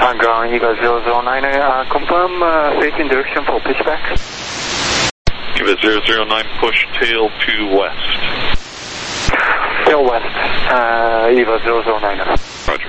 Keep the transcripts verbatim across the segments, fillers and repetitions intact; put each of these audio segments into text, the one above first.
On ground, Eva zero zero nine, uh, confirm uh, facing direction for pitchback. Eva zero zero nine, push tail to west. Tail west, uh, Eva zero zero nine. Roger.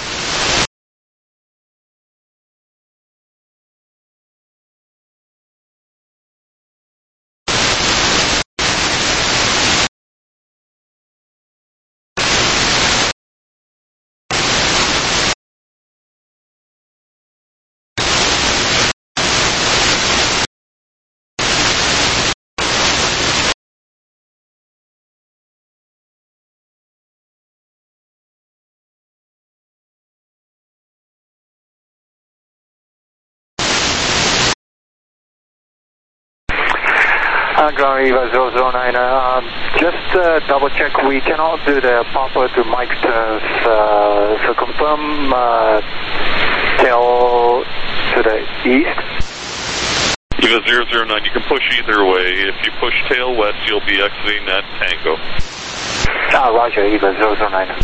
Uh, ground Eva zero zero nine, uh, just uh, double check, we cannot do the proper to mic turns, uh, so confirm uh, tail to the east. Eva zero zero nine, you can push either way. If you push tail west, you'll be exiting at Tango. Ah, roger, Eva zero zero nine.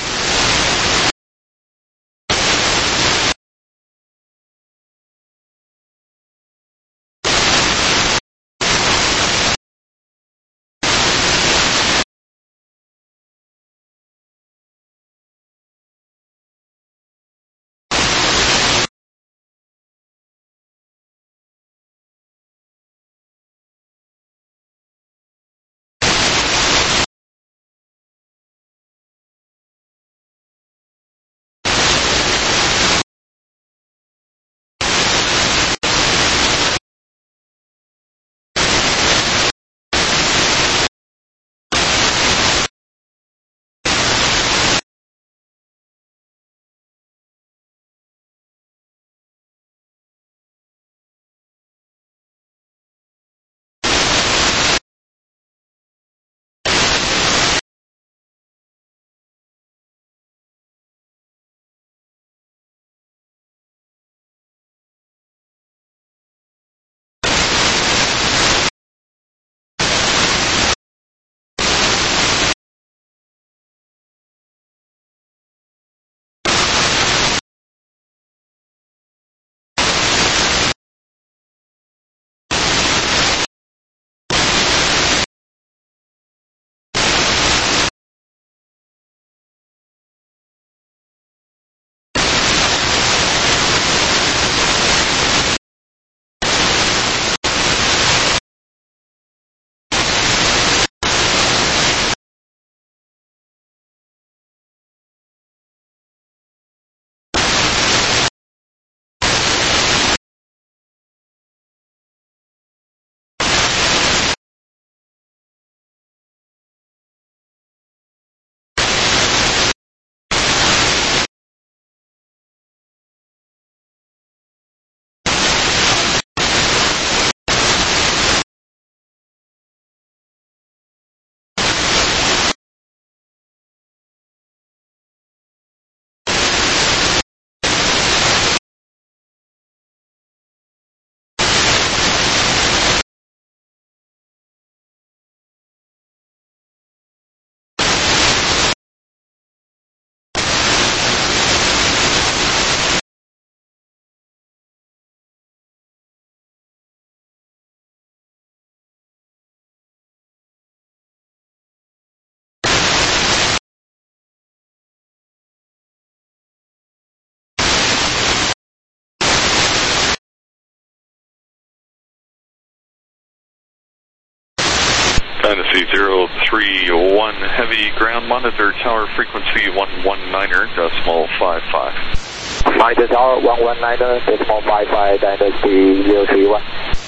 Dynasty zero three one, heavy ground monitor tower frequency one one niner, decimal five five. Monitor tower one one niner, decimal five five, Dynasty zero three one.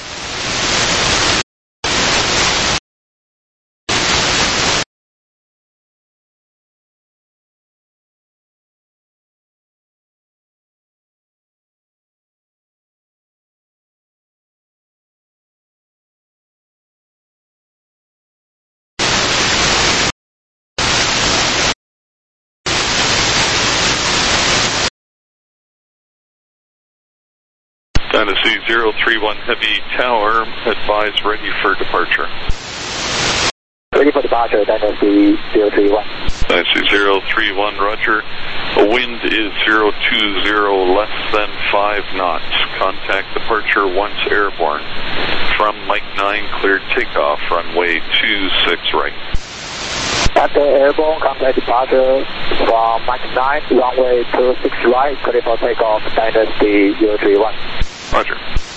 Dynasty zero three one, heavy tower, advise ready for departure. Ready for departure, Dynasty zero three one. I see zero three one, roger. Wind is zero two zero, less than five knots. Contact departure once airborne. From Mike nine, cleared takeoff, runway two six right. After airborne, contact departure from Mike nine, runway two six right, clear for takeoff, Dynasty zero three one. Roger.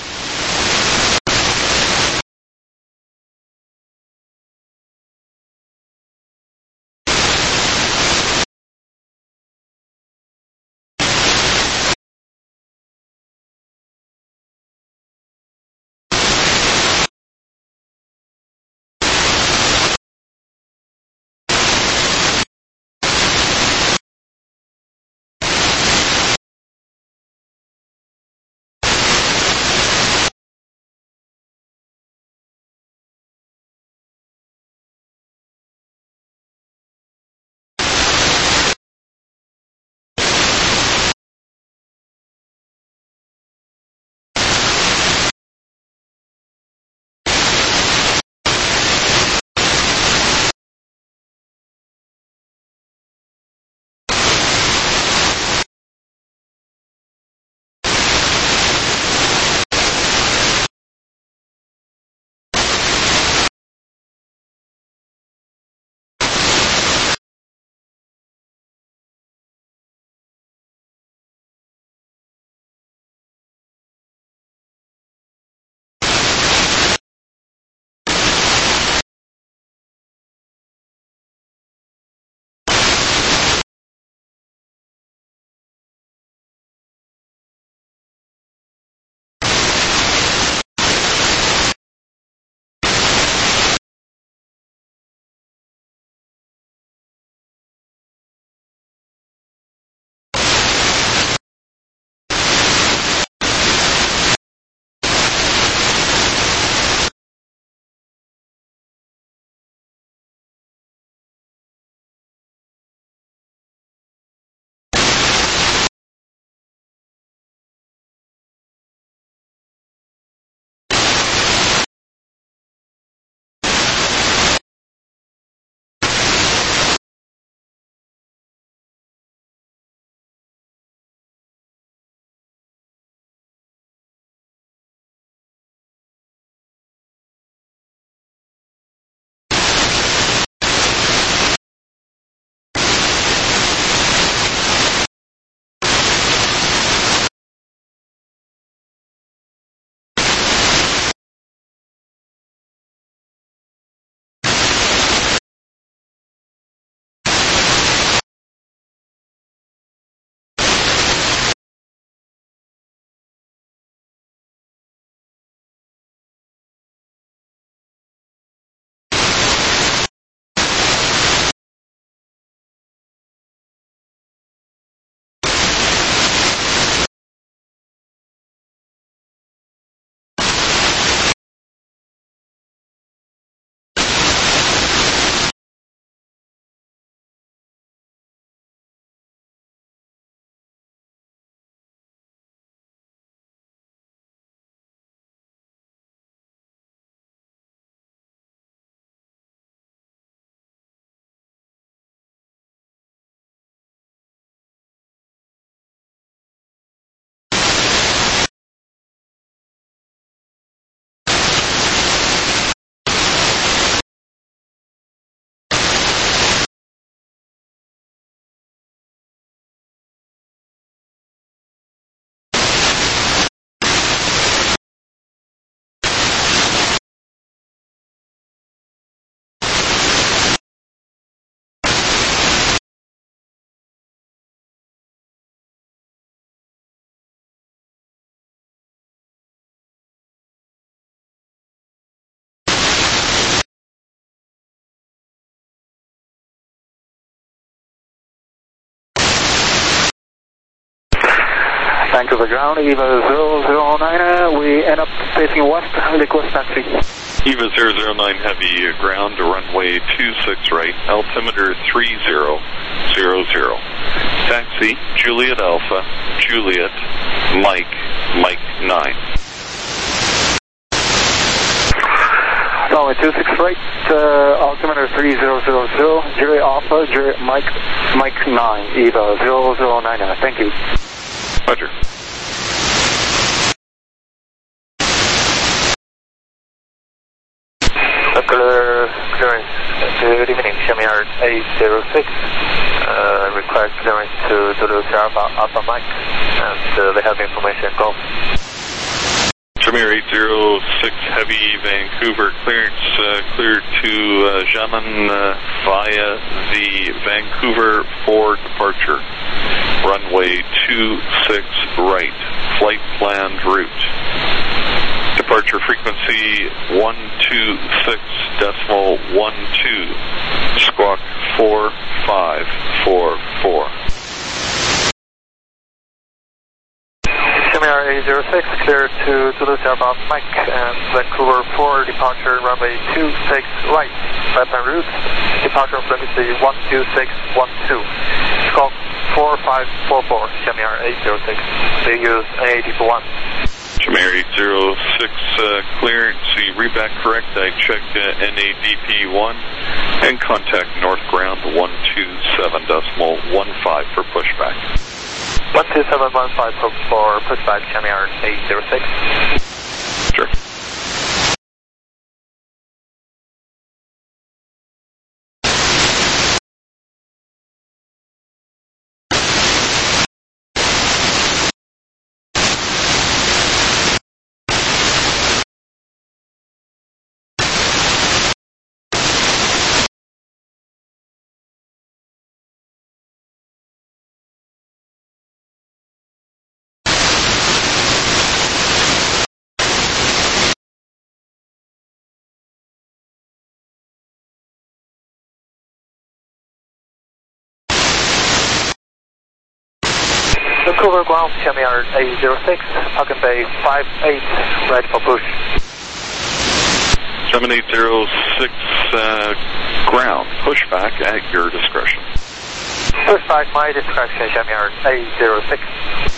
Thank you for ground, E V A zero zero nine, we end up facing west, request taxi. E V A zero zero nine Heavy, ground to runway two six right, altimeter three zero zero zero. Taxi, Juliet Alpha, Juliet, Mike, Mike nine. Runway two six right, uh, altimeter three zero zero zero, Juliet Alpha, Juliet Mike, Mike nine, Eva zero zero nine nine, thank you. Roger. Clear clearance. Good evening, Xiaomi R eight zero six. Uh, request clearance to Zulu Alpha, Alpha Mike, and uh, they have information. Go. Xiaomi eight zero six Heavy Vancouver clearance uh, clear to uh, Xiamen uh, via the Vancouver for departure. Runway two six right. Flight planned route. Departure frequency one two six decimal one two. Squawk four five four four. Xiaomi R eight zero six, clear to Zulu Alpha Mike and Vancouver for departure runway two six right. Flight route, departure frequency one two six one two. Squawk four five four four, Xiaomi R eight zero six. They use N A D for one. Xiaomi eight zero six uh, clearance, you read back correct. I checked uh, N A D P one and contact North Ground one two seven decimal one five for pushback. one two seven one five for, for pushback, Xiaomi R eight zero six. Sure. Vancouver ground, Xiaomi R eight zero six, Falcon Bay five eight, ready for push. seven eight zero six uh, ground, pushback at your discretion. Pushback, my discretion, Xiaomi R eight zero six.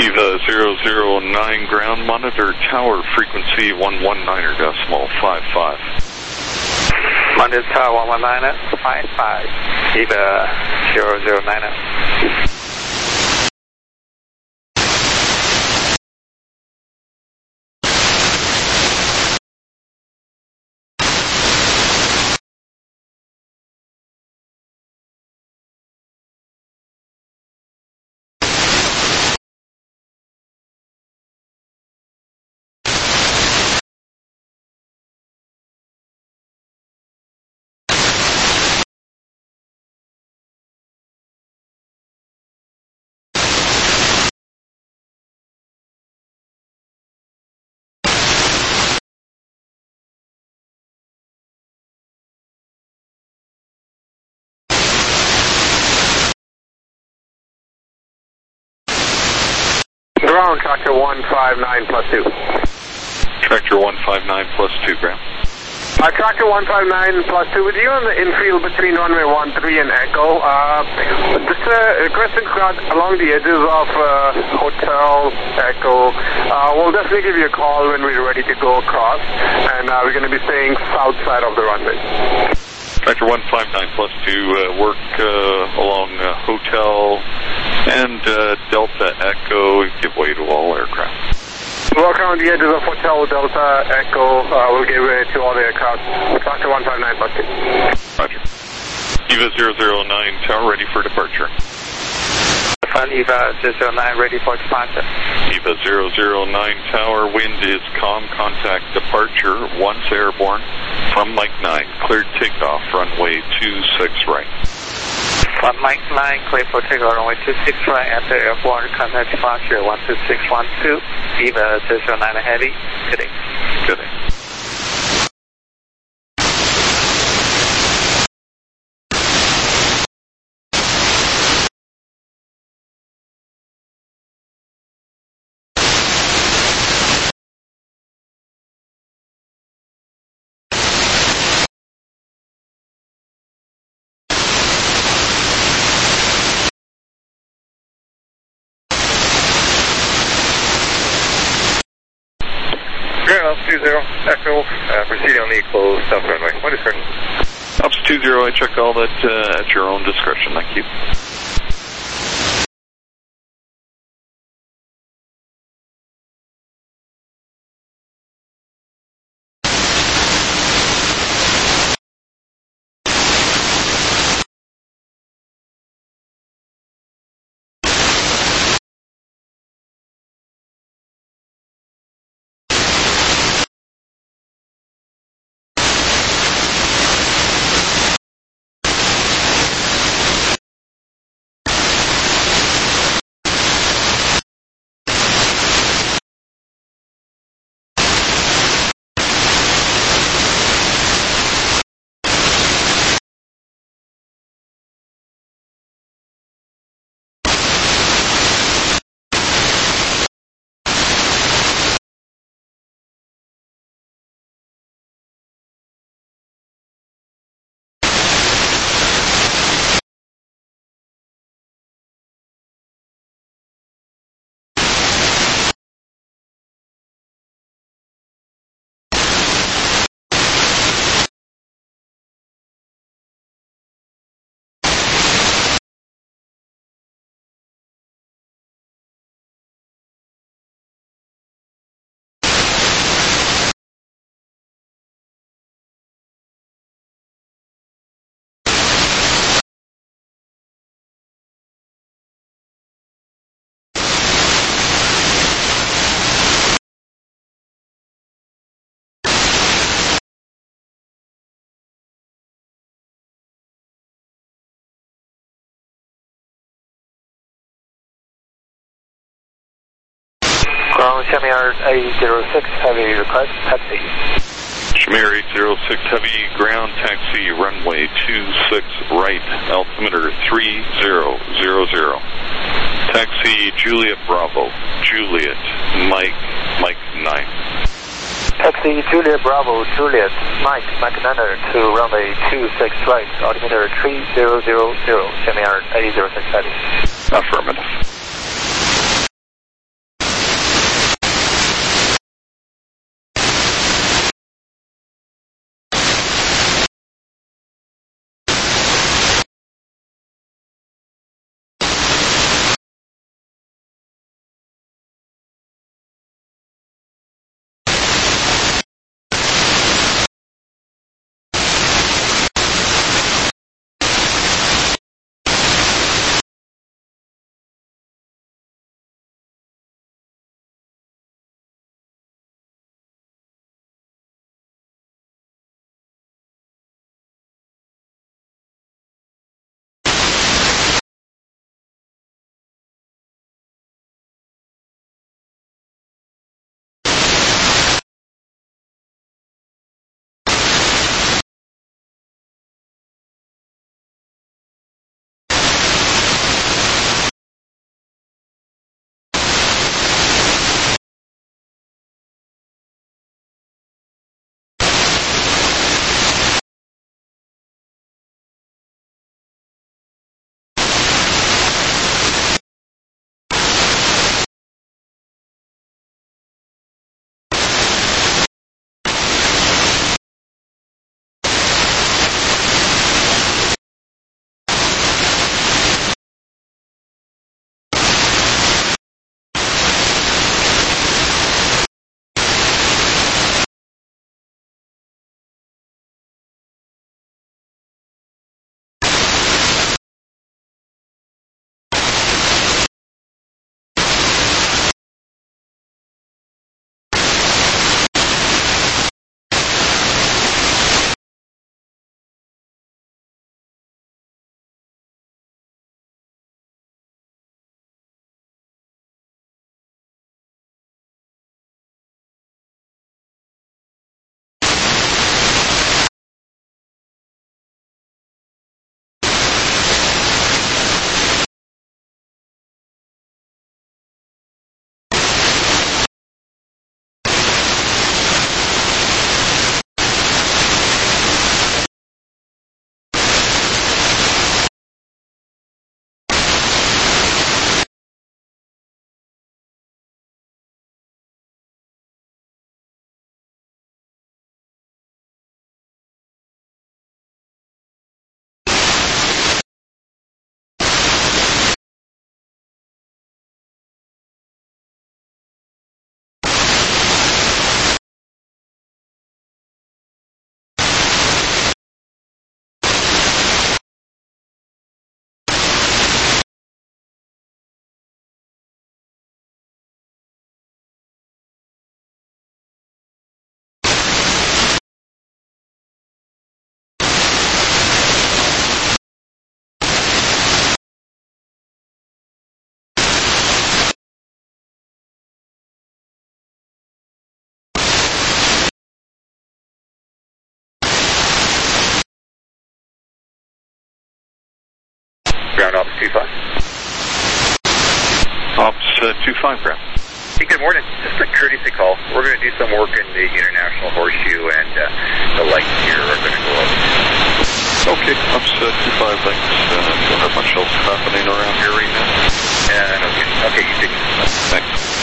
EVA zero zero nine ground, monitor tower frequency one one nine decimal five five. Monitor tower one one nine five five. EVA zero zero nine. Ground, tractor one five nine plus two. Tractor one five nine plus two, ground. Uh, tractor one five nine plus two with you on the infield between runway one three and Echo. Uh, just a crescent shot along the edges of uh, Hotel Echo. Uh, we'll definitely give you a call when we're ready to go across, and uh, we're going to be staying south side of the runway. Tractor one five nine plus two, uh, work uh, along uh, Hotel and uh, Delta Echo, give way to all aircraft. Walk around the edges of Hotel Delta Echo, uh, we'll give way to all the aircraft. Tractor one five nine plus two. Roger. EVA zero zero nine, tower ready for departure. Fun EVA zero zero nine ready for departure. EVA zero zero nine tower, wind is calm, contact departure, once airborne from Mike nine, cleared takeoff, runway two six right. From Mike nine, clear for takeoff, runway two six right, after airborne, contact departure one two six one two, EVA zero zero nine heavy, good day. Good day. two zero, Echo, uh, proceeding on the closed south runway. What is certain? Ops two zero, I check all that uh, at your own discretion, thank you. Ground Shamir eight zero six, heavy request, taxi. Shamir eight zero six, heavy ground taxi, runway two six right, altimeter three zero zero zero. Taxi Juliet Bravo, Juliet, Mike, Mike nine. Taxi Juliet Bravo, Juliet, Mike, Mike nine to runway two six right, altimeter three zero zero zero, Shamir eight zero six, heavy. Affirmative. Ground Office two five. Ops uh, two five, ground. Hey, good morning. Just a courtesy call. We're going to do some work in the International Horseshoe, and uh, the lights here are going to go up. Okay, Ops uh, two five, thanks. Uh, don't have much else happening around here right now. Yeah, okay. Okay, you too. Thanks.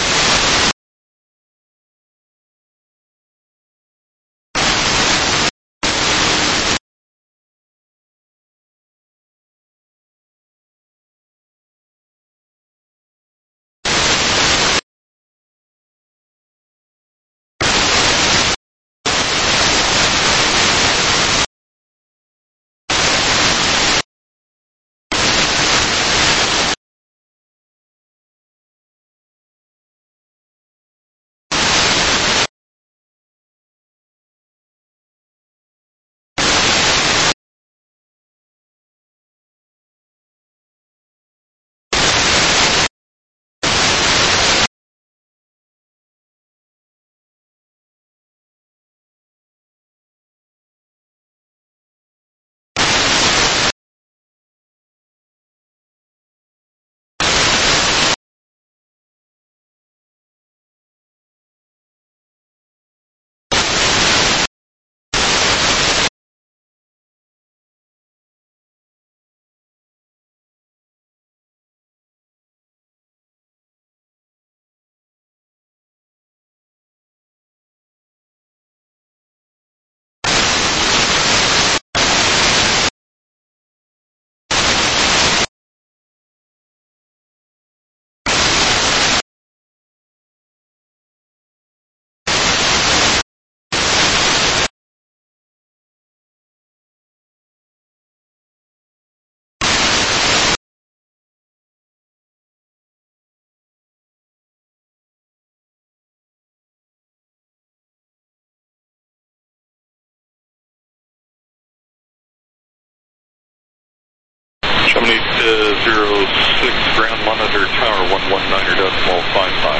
Chamonix uh, zero six, ground monitor tower one one nine decimal five five.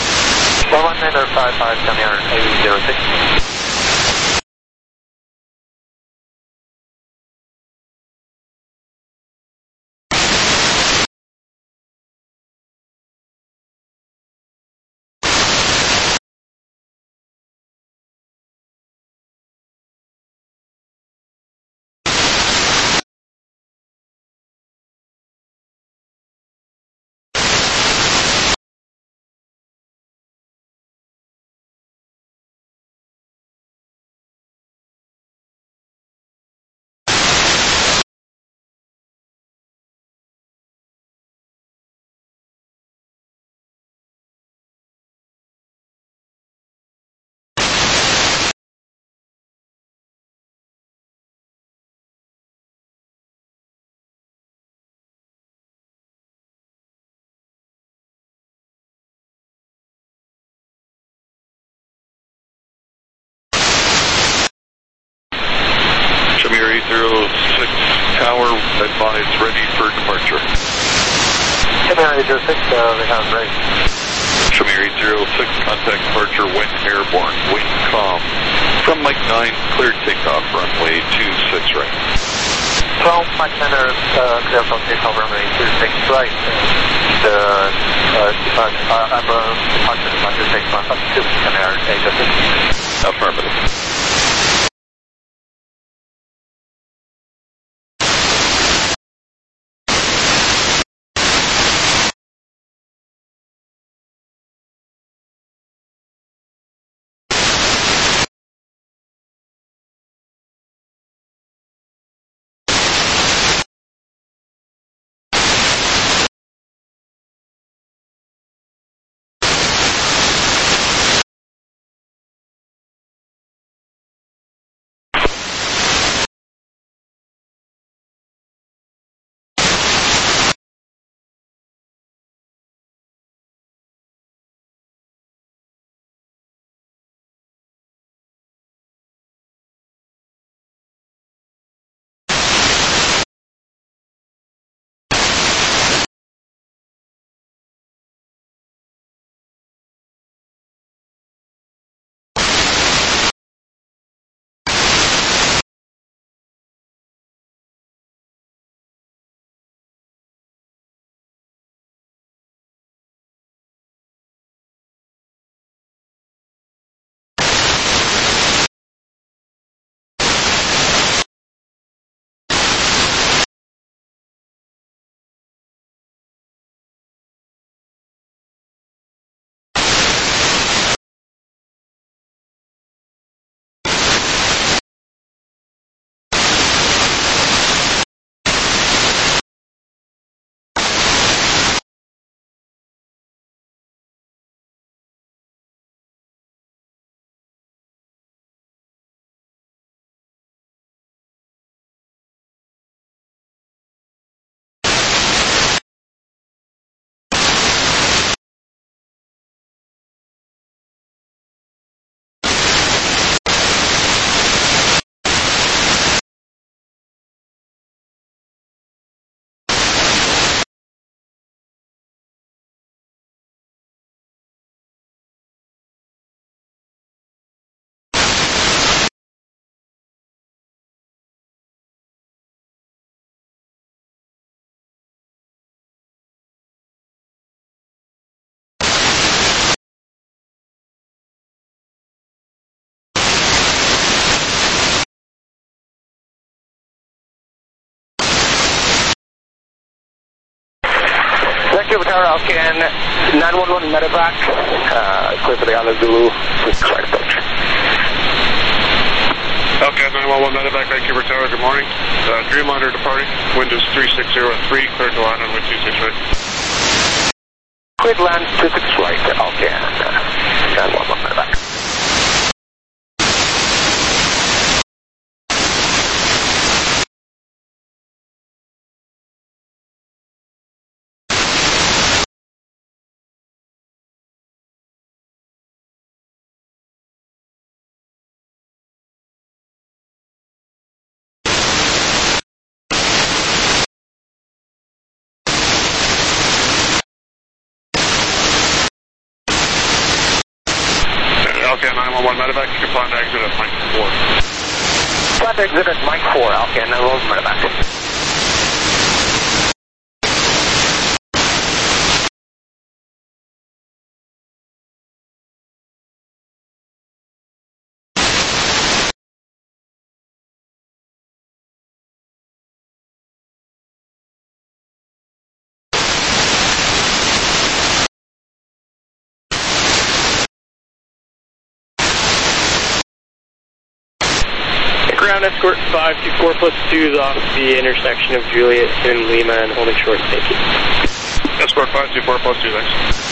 one one nine five five, Chamonix A zero six. Chamonix zero six, tower advised ready for departure. Chamonix zero six, uh, we have ready. Chamonix zero six, contact departure, wind airborne, wind calm. From Mike nine, cleared takeoff, runway two six right. From Mike nine, uh, clear from takeoff, runway two six right. The uh, departure, uh, departure, departure, six one five two, Chamonix A zero six. Affirmative. Kilo Tower, Alcan, nine one one medevac, uh, clear for the Island Zulu, right approach. Alcan nine one one medevac, Vancouver Tower, good morning. Uh, Dreamliner departing, wind is three six zero three, clear to land on wind two six right. Clear to land two six right, Alcan, uh, nine one one medevac. Alcan nine one one medevac, you can plan to exit at Mike four. Plan to exit at Mike four, Alcan, nine one one medevac. Ground escort five two four plus two is off the intersection of Juliet and Lima and holding short, thank you. Escort five two four plus two, thanks.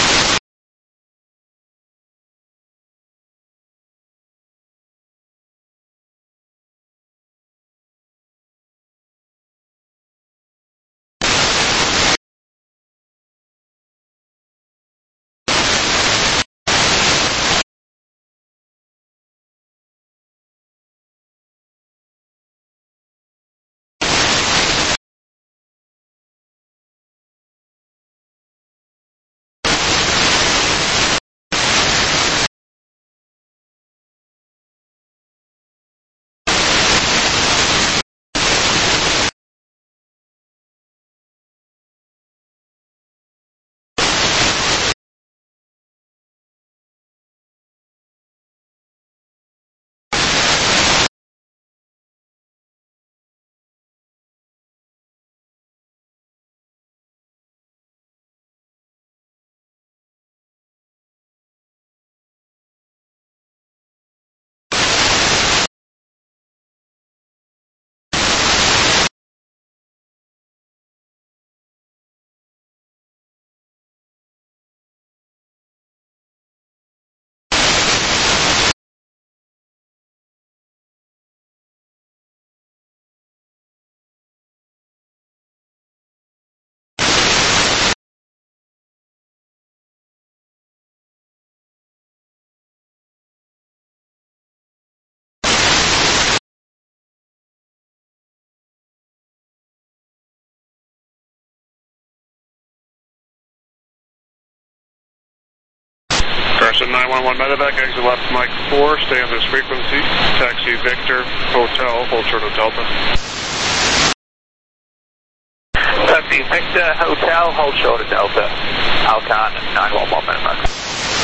Carson nine one one medevac, exit left Mike four, stay on this frequency, taxi Victor, Hotel, hold short of Delta. Taxi Victor, Hotel, hold short of Delta, Alcan, nine one one medevac.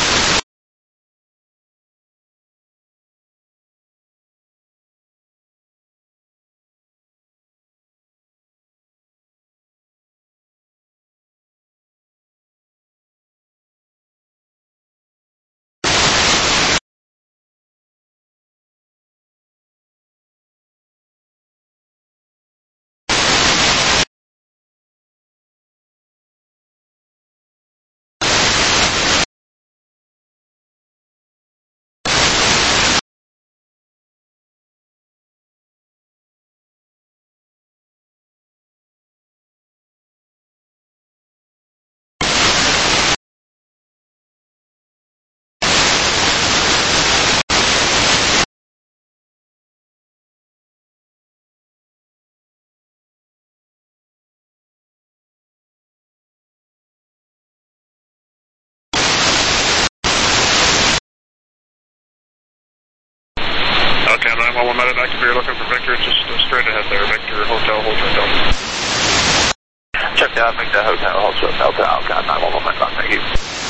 Alcan nine one one medevac, if you're looking for Victor, just uh, straight ahead there, Victor, Hotel, hold short Delta. Check that, Victor, Hotel, hold short Delta, Alcan, nine one one medevac, thank you.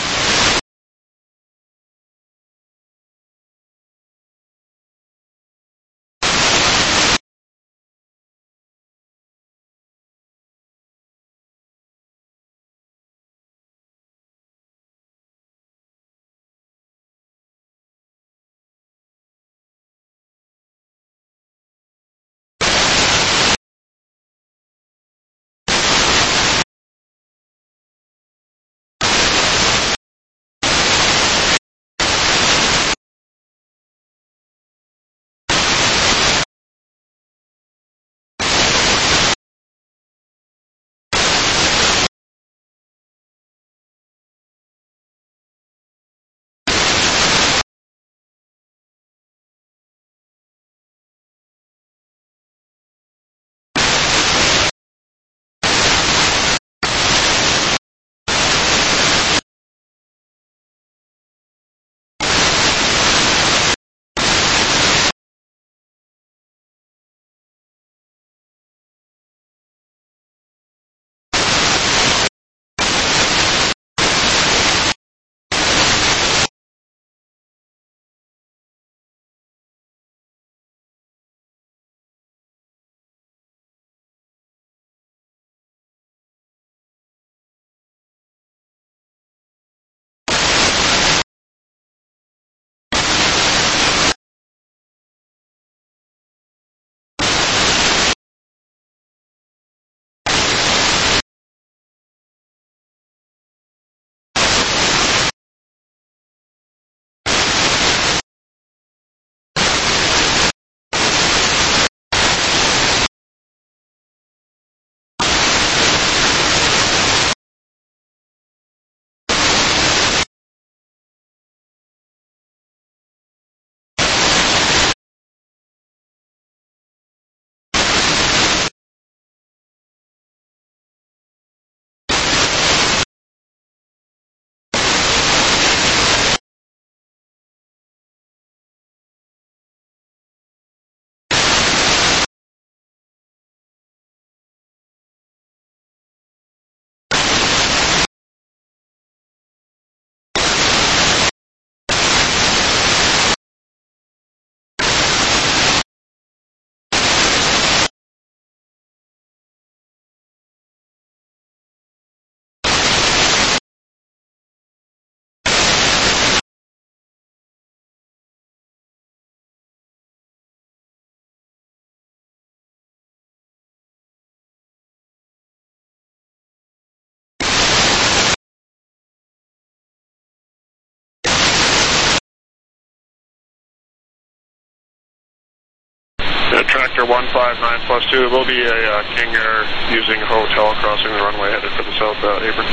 Tractor one five nine plus two. There will be a uh, King Air using hotel crossing the runway headed for the south uh, apron.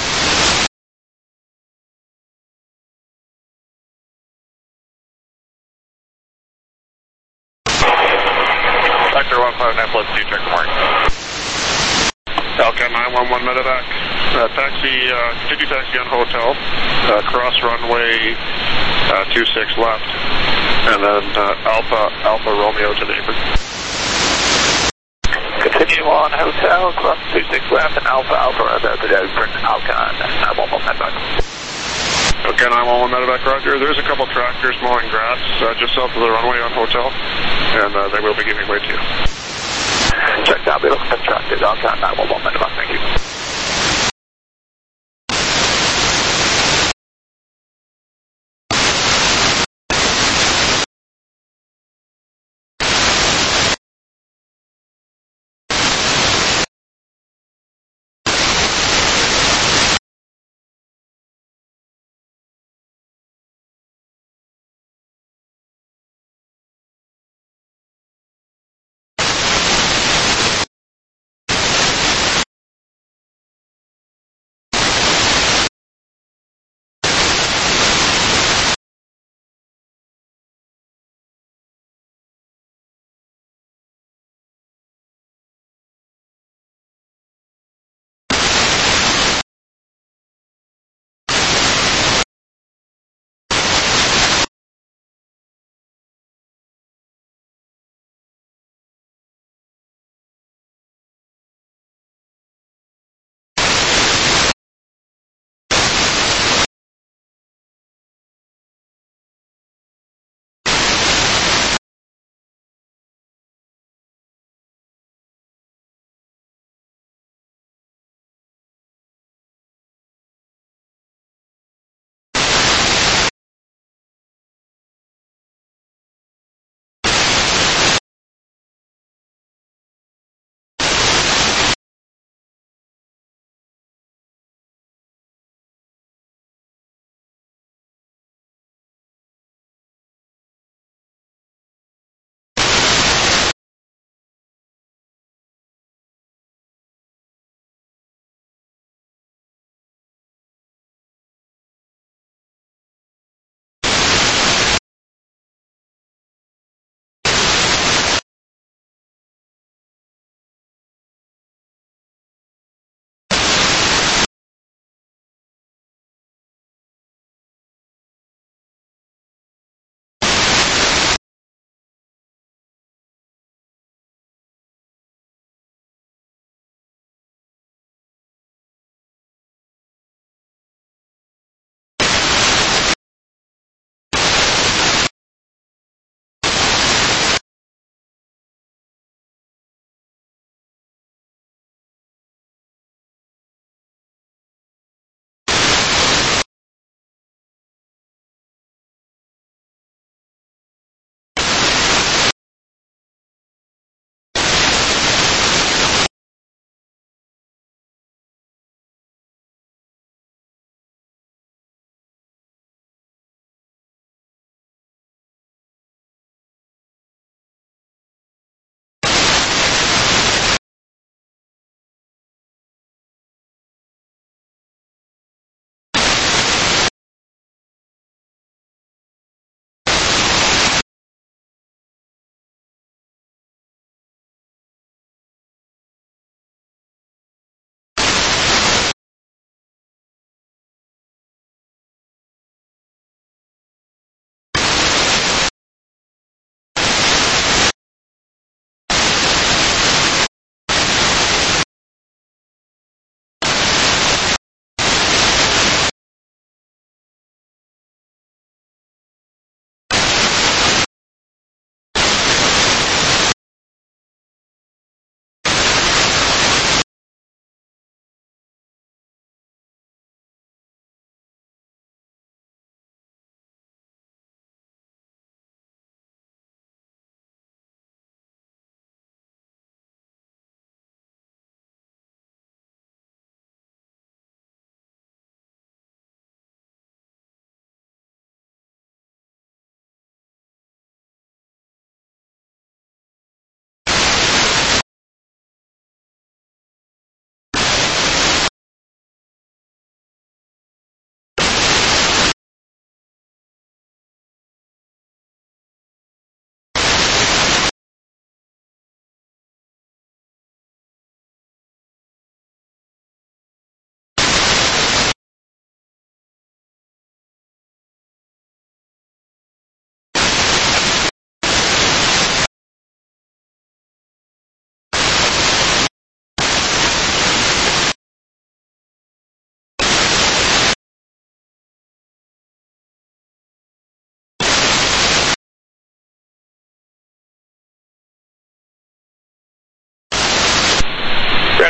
Tractor one five nine plus two, check the mark. Falcon nine one one medevac. Uh, taxi, uh, continue taxi on hotel. Uh, cross runway uh, two six left. And then uh, Alpha, Alpha Romeo to the apron. Continue on hotel, cross two six left, and Alpha Alpha Romeo to the apron. Falcon nine one one medevac. Okay, nine one one medevac, roger. There's a couple tractors mowing grass uh, just south of the runway on hotel, and uh, they will be giving way to you. Check down, be looking for tractors. Falcon nine one one medevac, thank you.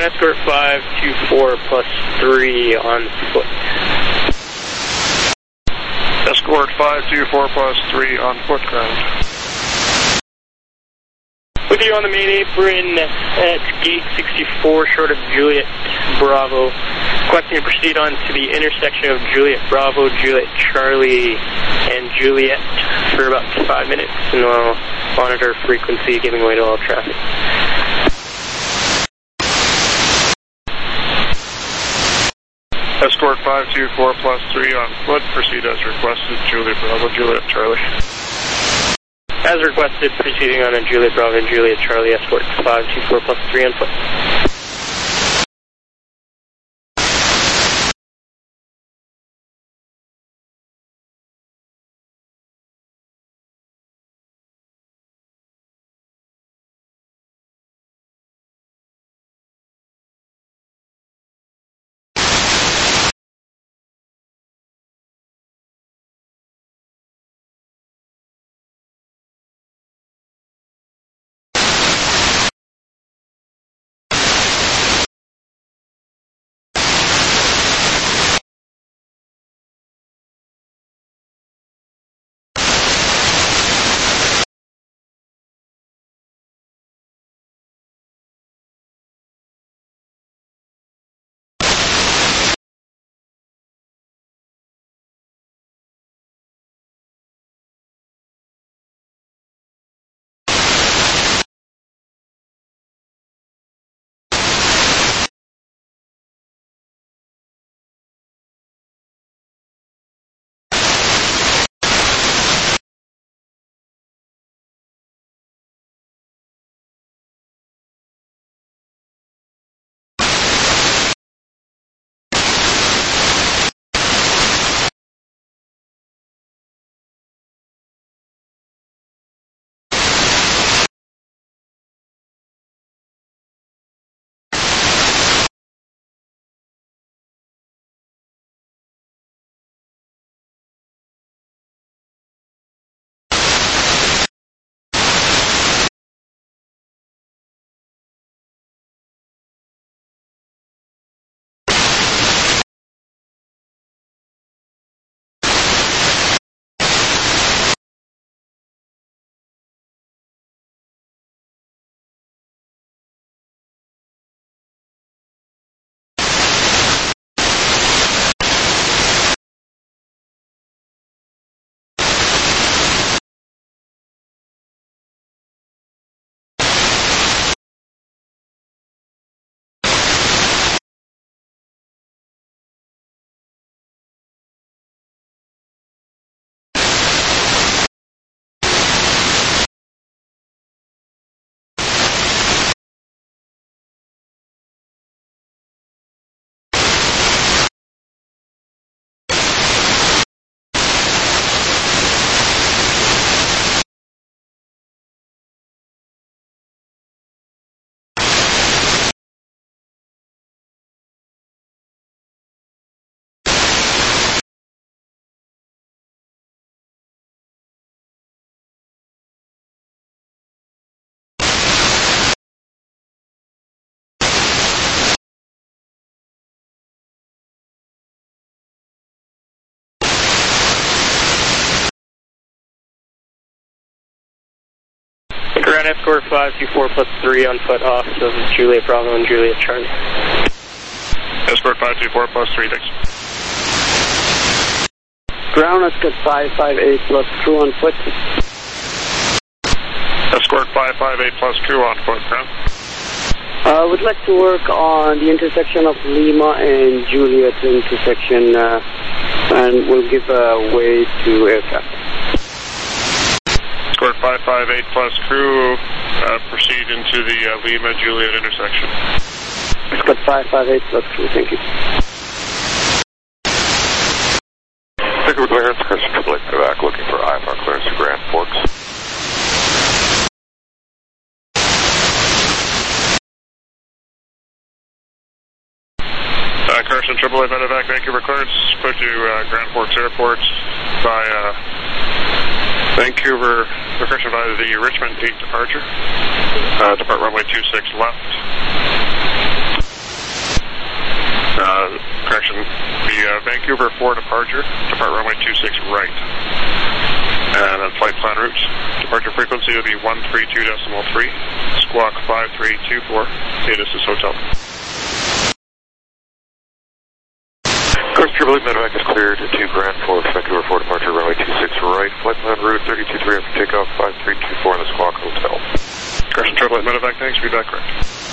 Escort five two four plus three on foot. Escort five two four plus three on foot, ground. With you on the main apron at gate sixty-four, short of Juliet Bravo. Requesting to proceed on to the intersection of Juliet Bravo, Juliet Charlie, and Juliet for about five minutes, and we'll monitor frequency, giving way to all traffic. Escort five two four plus three on foot, proceed as requested, Juliet Bravo, Juliet Charlie. As requested, proceeding on a Juliet Bravo and Juliet Charlie, escort five two four plus three on foot. Ground escort five two four plus three on foot off of Juliet Bravo and Juliet Charlie. Escort five two four plus three, thanks. Ground escort five five eight plus crew on foot. Escort five five eight plus crew on foot, ground. I uh, would like to work on the intersection of Lima and Juliet intersection, uh, and we'll give uh, way to aircraft. Escort five five eight plus crew, uh, proceed into the uh, Lima-Juliet intersection. Escort five five eight plus crew, thank you. Ticket clearance, Christian Triple Eight back, looking for I F R clearance to Grand Forks. Uh, Carson Triple Eight Medevac, Vancouver clearance, put to uh, Grand Forks Airport by uh, Vancouver, correction by the Richmond eight departure. Uh, depart runway two six left. Uh, correction, the uh, Vancouver four departure, depart runway two six right. And then flight plan routes. Departure frequency will be one three two decimal three, squawk five three two four, Datus is hotel. Course Triple Eight Medevac is cleared to Grand Forks, Vancouver four departure, runway two six right, flight plan route thirty-two three after takeoff, five three two four in the Squawk Hotel. Correction, Triple Eight Medevac, thanks, be back correct.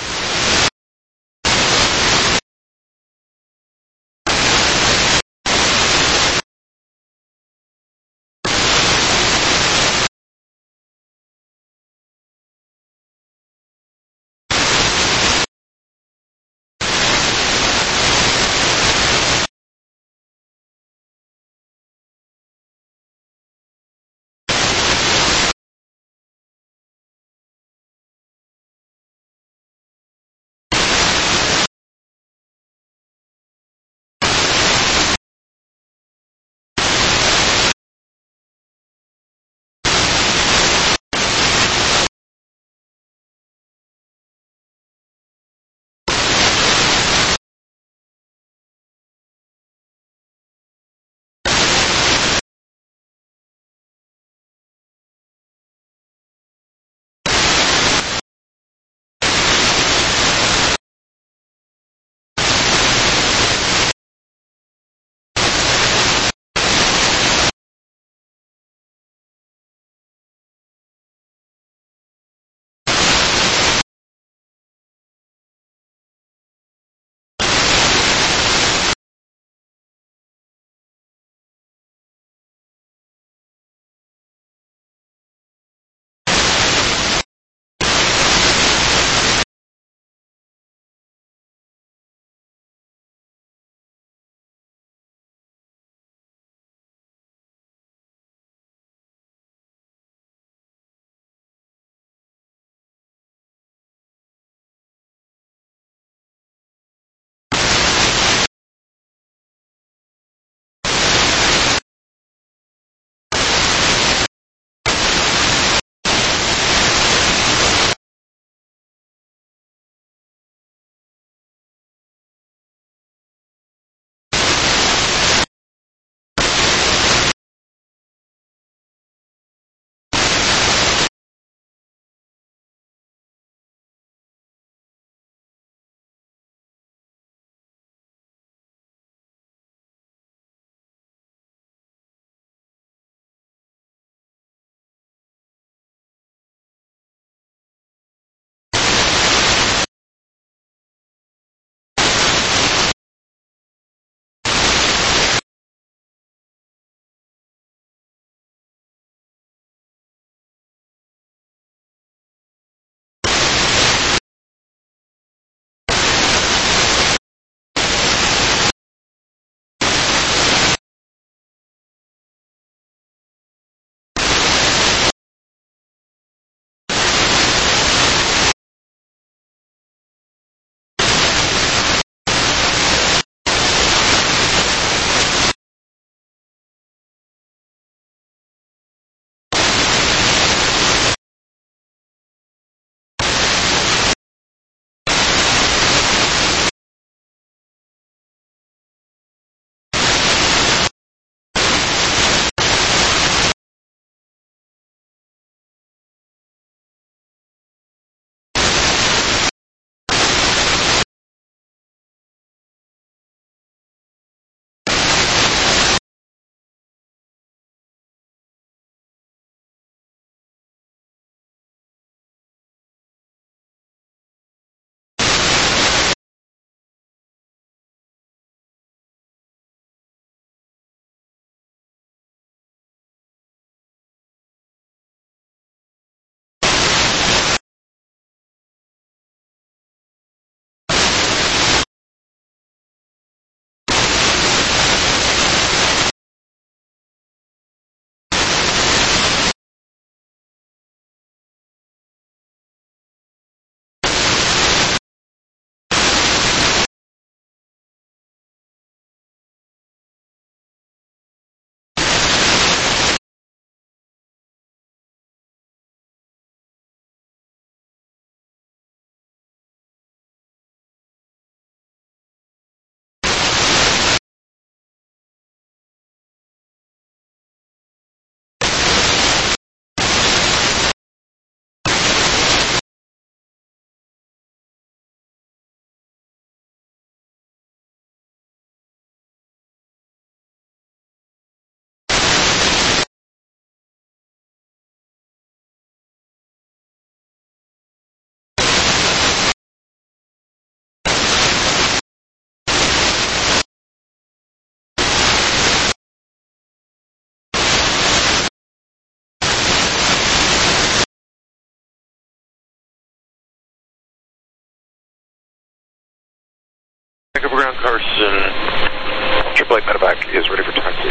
Carson, triple eight medevac is ready for taxi.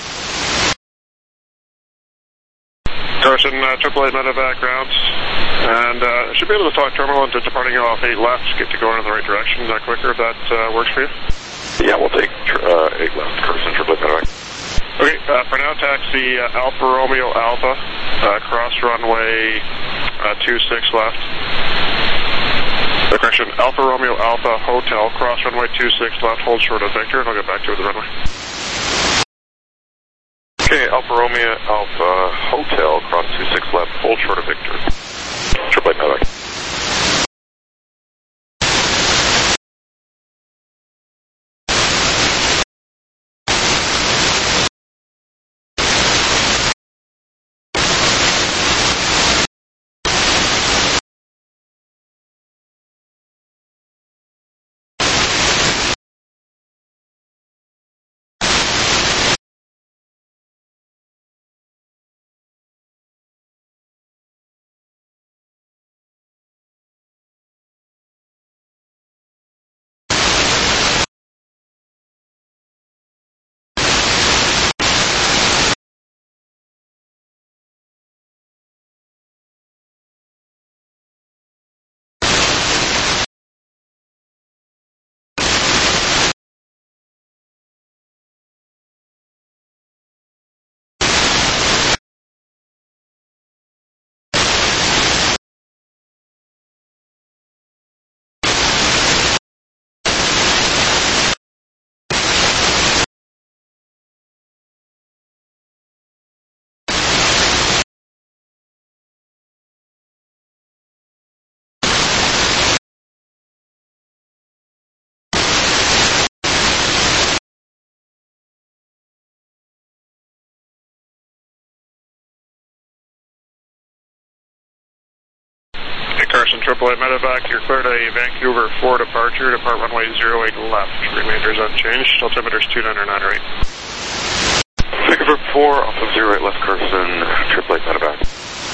Carson, uh, triple eight medevac rounds, and uh, should be able to talk terminal into departing off eight left, get to going in the right direction. Is that quicker if that uh, works for you? Yeah, we'll take uh, eight left, Carson, triple eight medevac. Okay, uh, for now, taxi uh, Alpha Romeo Alpha, uh, cross runway uh, two six left. Uh, correction, Alpha Romeo Alpha Hotel, cross runway two six left, hold short of Victor, and I'll get back to you with the runway. Okay, Alpha Romeo Alpha Hotel, cross two six left, hold short of Victor. Triple eight medevac. Carson, triple eight medevac, you're cleared a Vancouver four departure, depart runway zero eight left. Remainder is unchanged, altimeter is two nine nine eight. Vancouver four, off of zero eight left, Carson, triple eight medevac.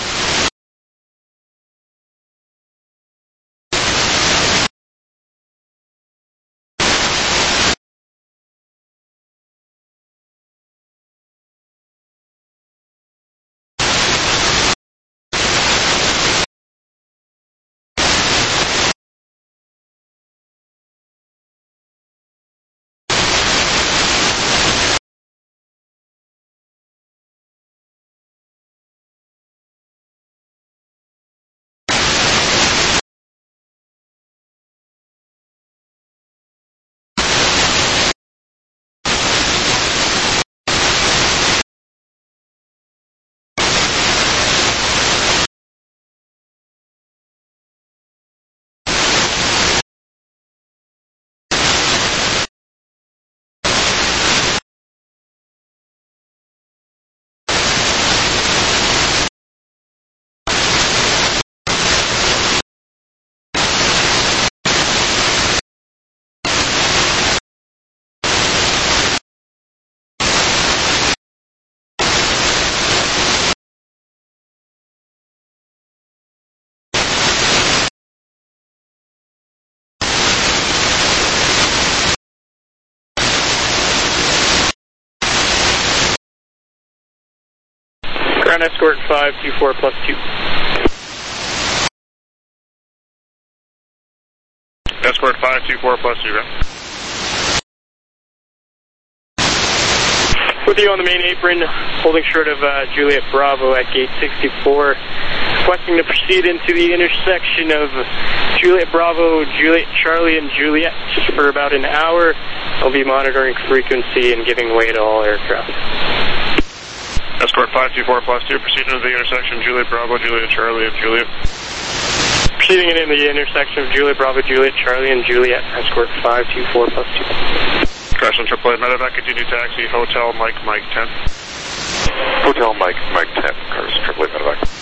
Ground escort five two four plus two. Escort five two four plus two, right? With you on the main apron, holding short of uh, Juliet Bravo at gate sixty-four. Requesting to proceed into the intersection of Juliet Bravo, Juliet Charlie, and Juliet for about an hour. I'll be monitoring frequency and giving way to all aircraft. Escort five two four plus two, proceeding to the intersection Juliet Bravo, Juliet Charlie, and Juliet. Proceeding in the intersection of Juliet Bravo, Juliet Charlie, and Juliet. Escort five two four plus two. Carson, triple eight medevac, continue taxi, Hotel Mike Mike ten. Hotel Mike Mike ten, Carson, triple eight medevac.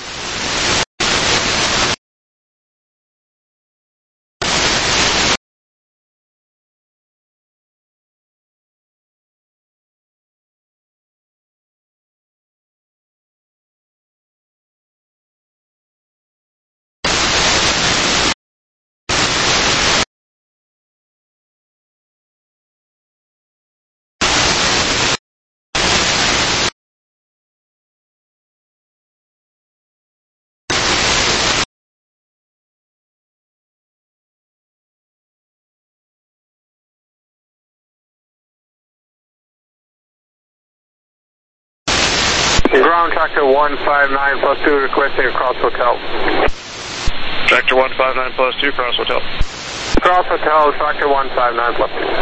Ground tractor one five nine plus two requesting a cross hotel. Tractor one five nine plus two, cross hotel. Cross hotel, tractor one five nine plus two.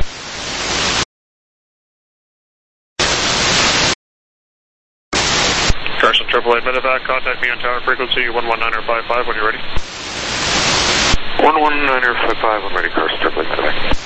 Carson triple A Medevac, contact me on tower frequency one one nine five five when you're ready. one one nine five five, I'm ready, Carson triple A Medevac.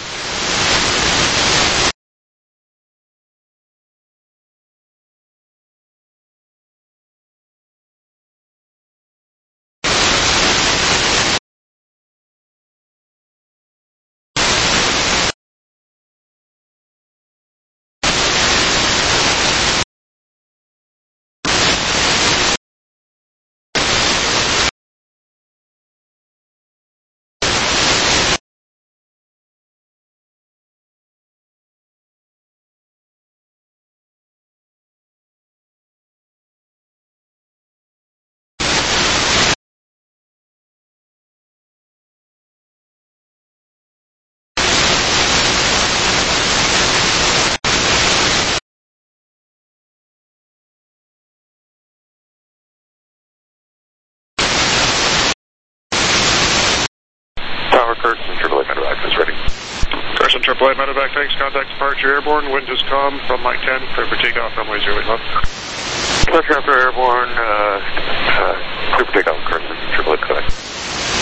Carson triple A Medevac is ready. Carson triple A Medevac, thanks. Contact departure airborne. Wind is calm from Mike ten. Clear for takeoff. Runway zero eight left. Pleasure after airborne. Uh, uh, clear for takeoff. Carson triple A Medevac.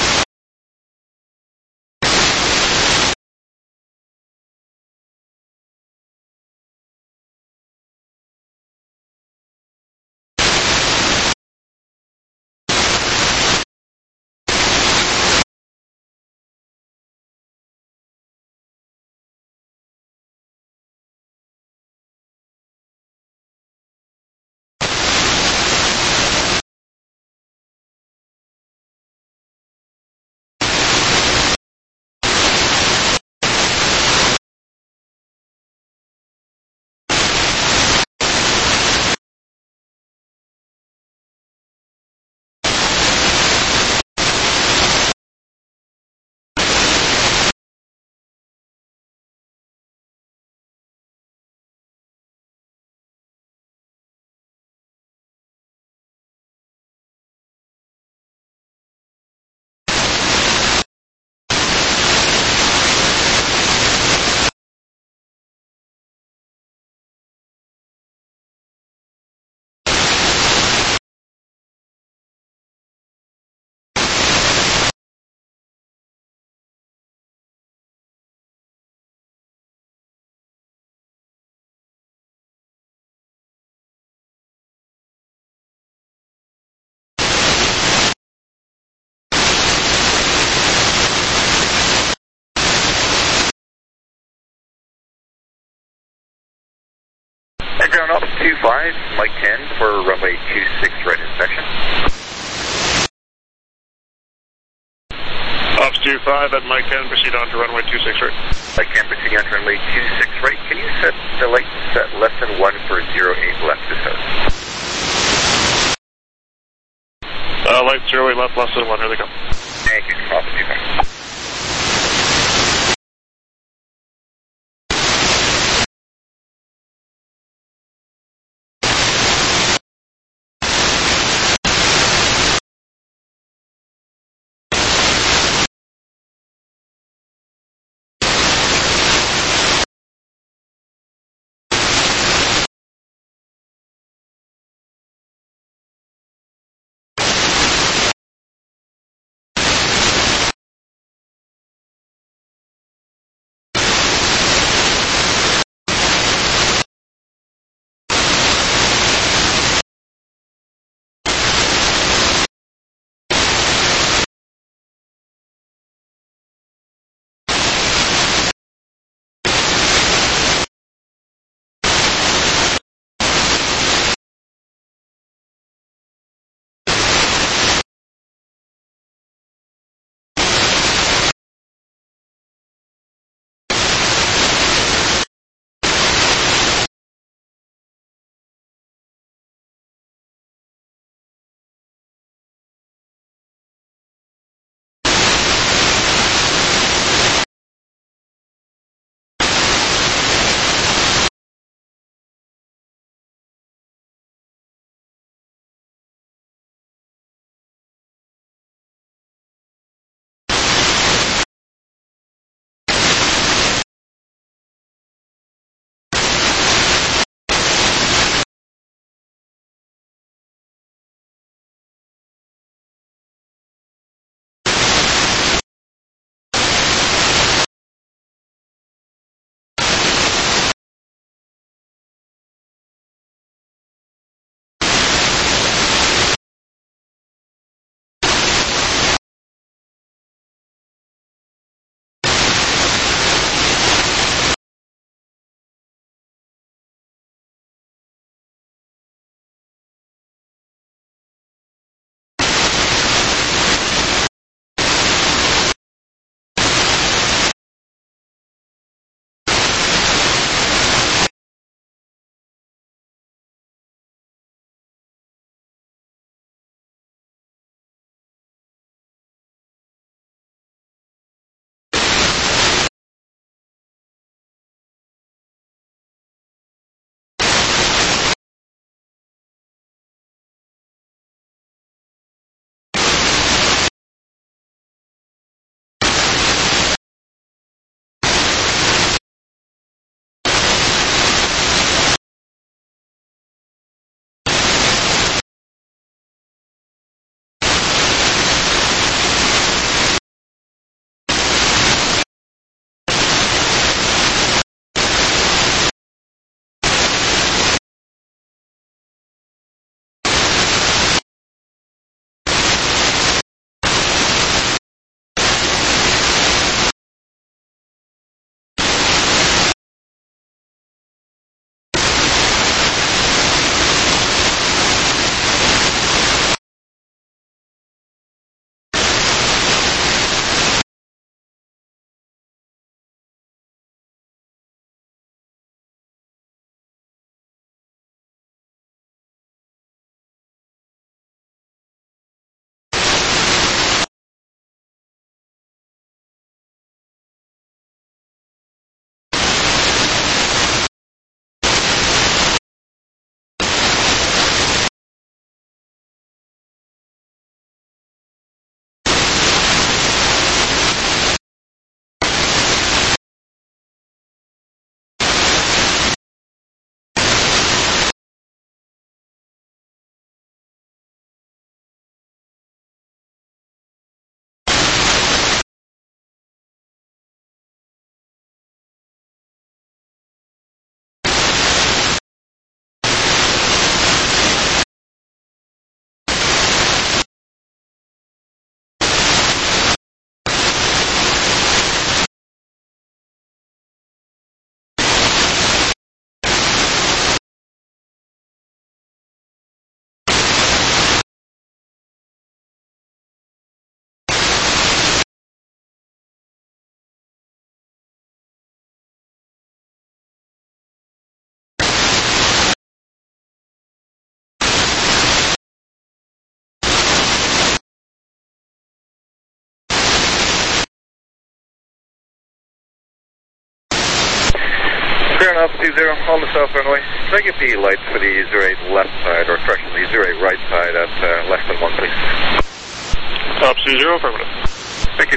Ground off two five, Mike ten for runway two six right inspection. Ops two five at Mike ten, proceed on to runway two six right. Mike ten, proceeding on to runway two six right. Can you set the light set less than one for zero eight left to start? Uh, light zero eight left, less than one, here they come. Thank you, Ops two five. two zero on the south runway. Can I get the lights for the zero eight left side, or correction, the zero eight right side at uh, less than one, please? Top two zero, affirmative. Thank you.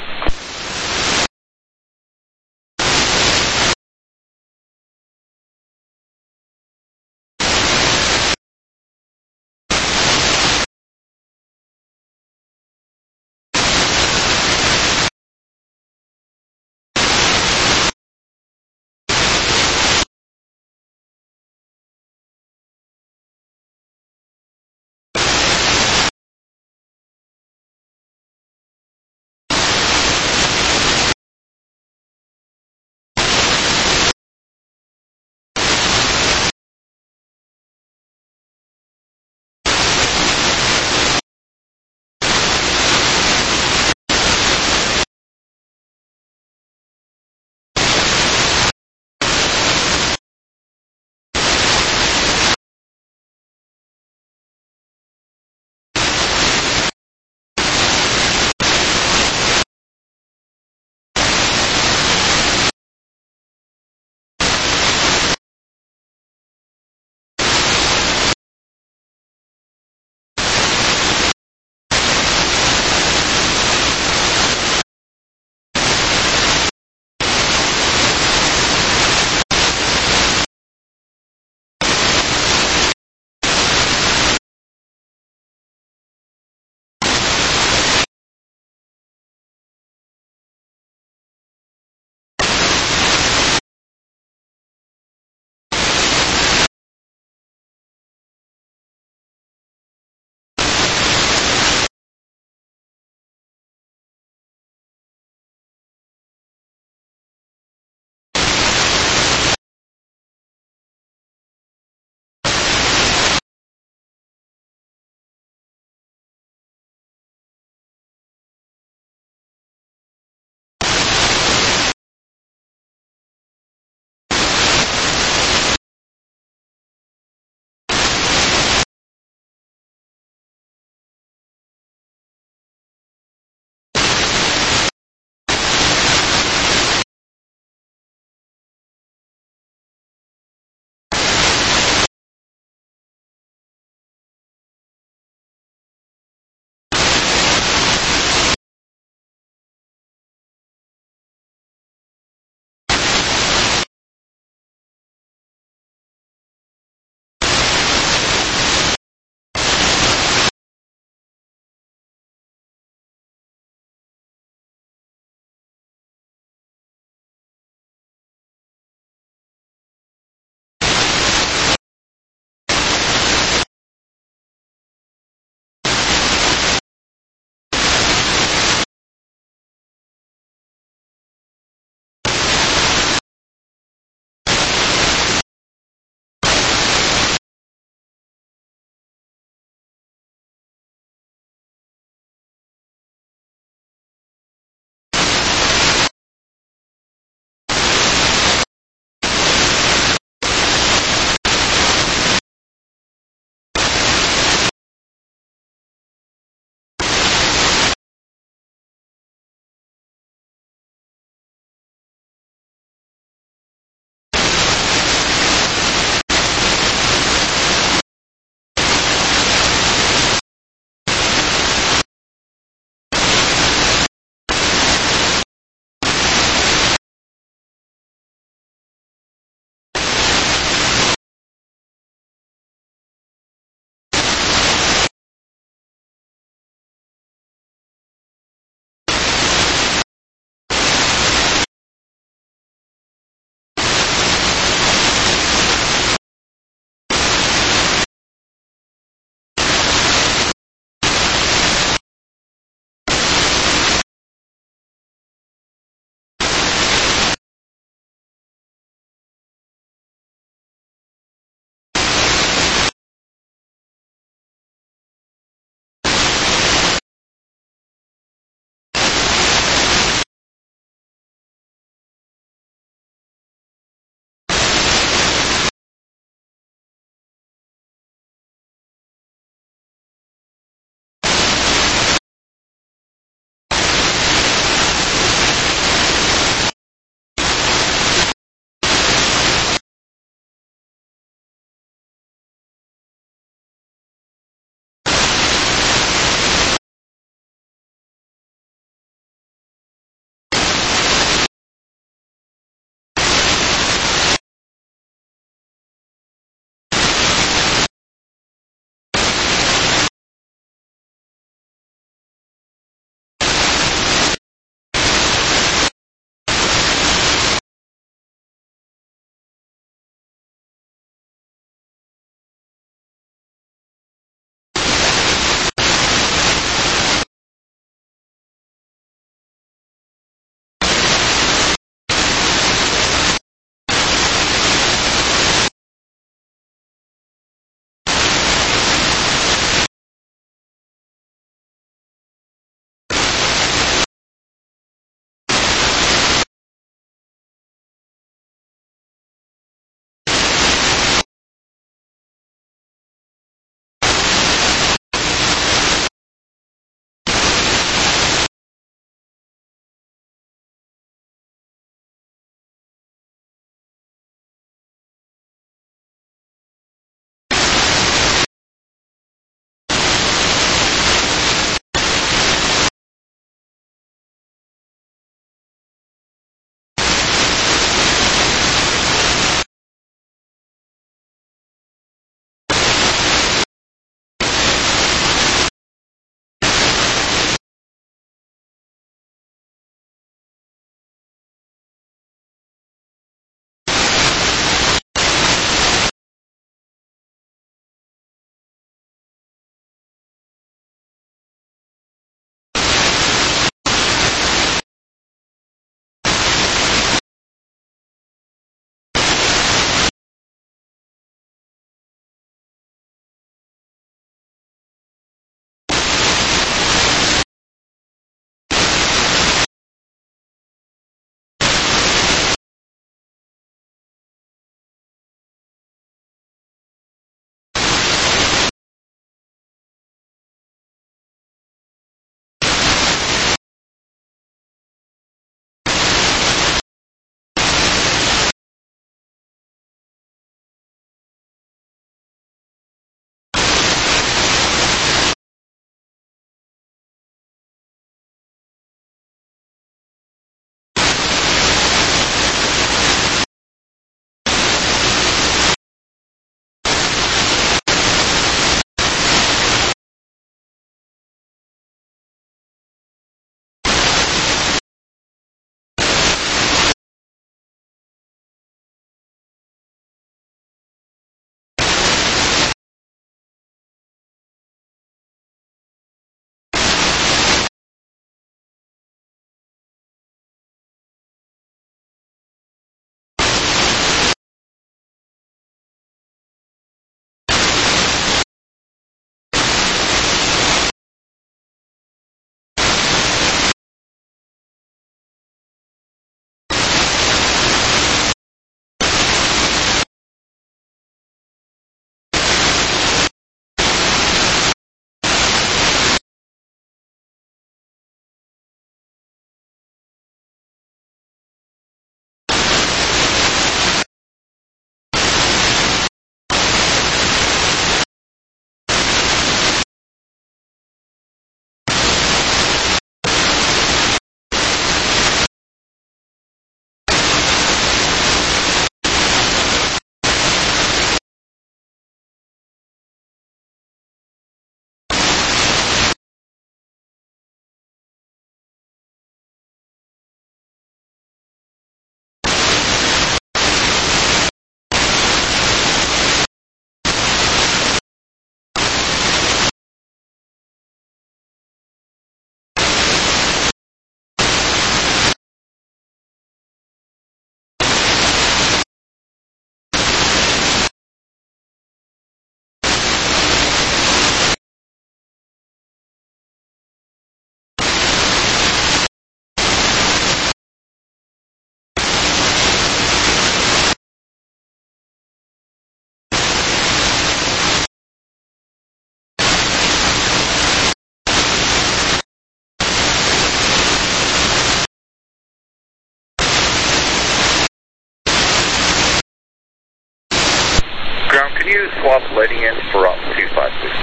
could you swap lighting in for Ops two five, please?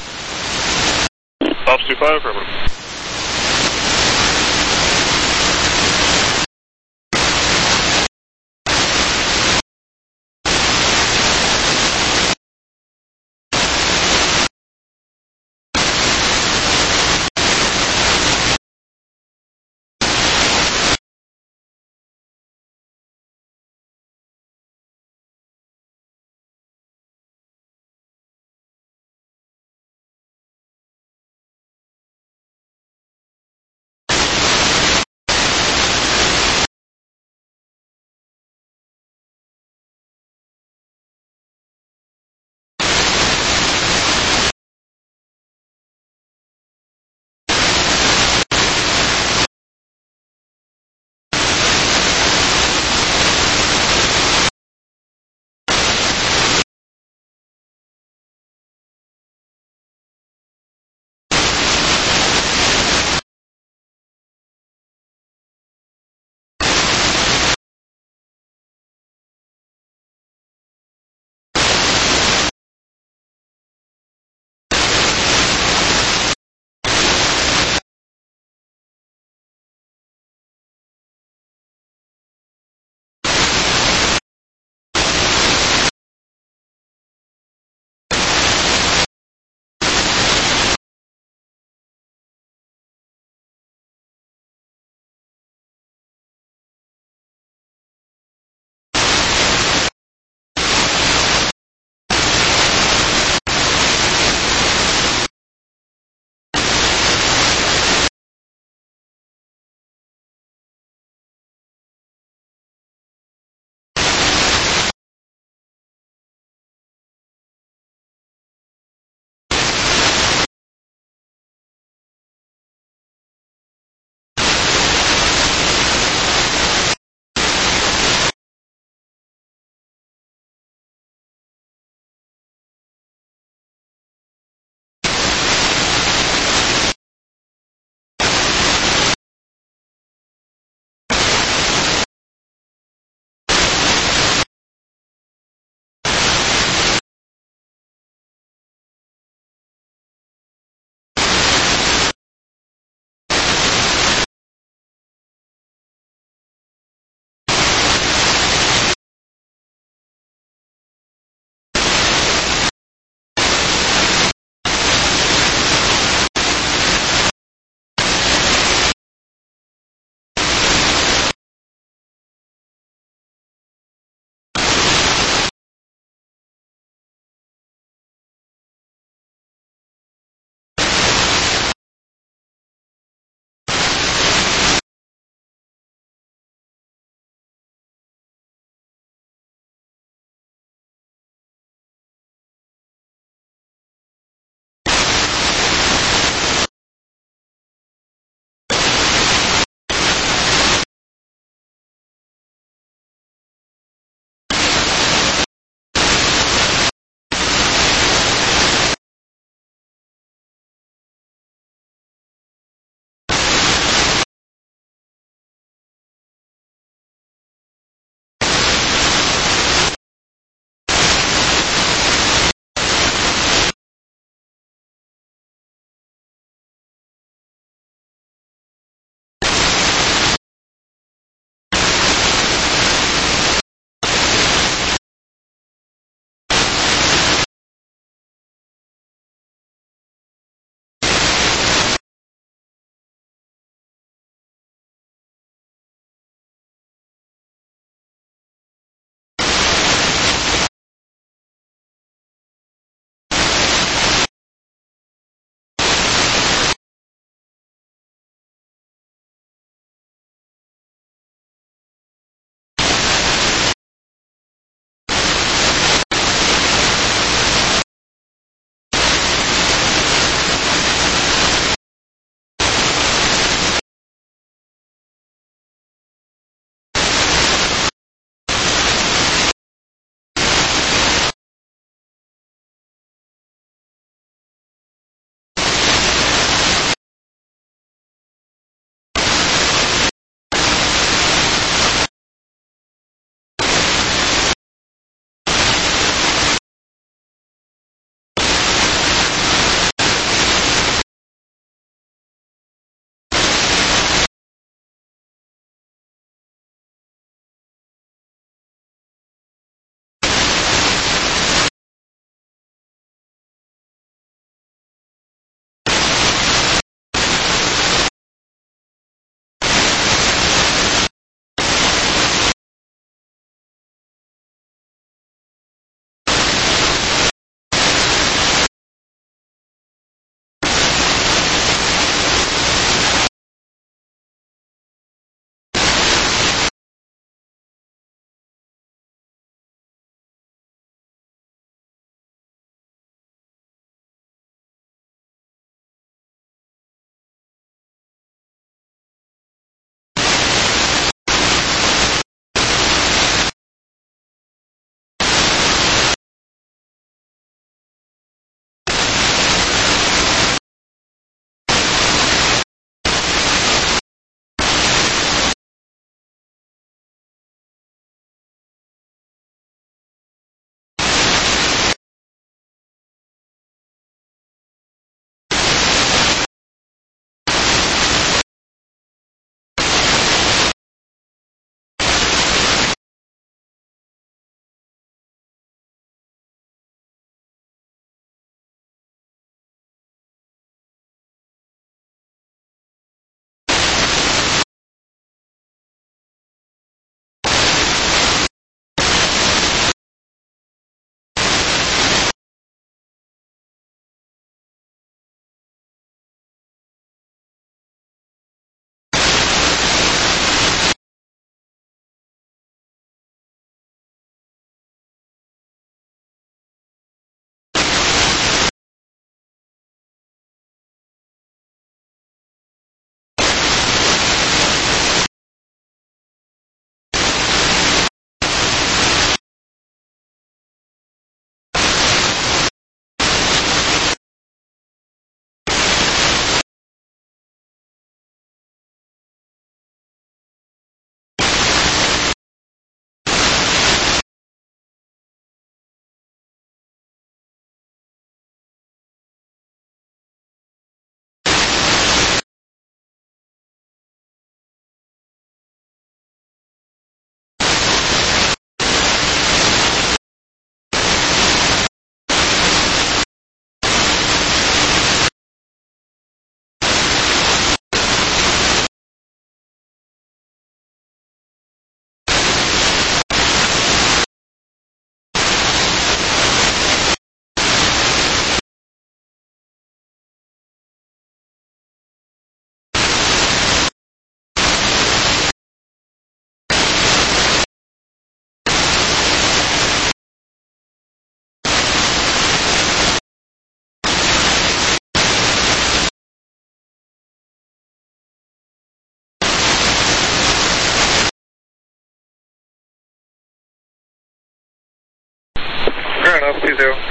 Ops two five, affirmative.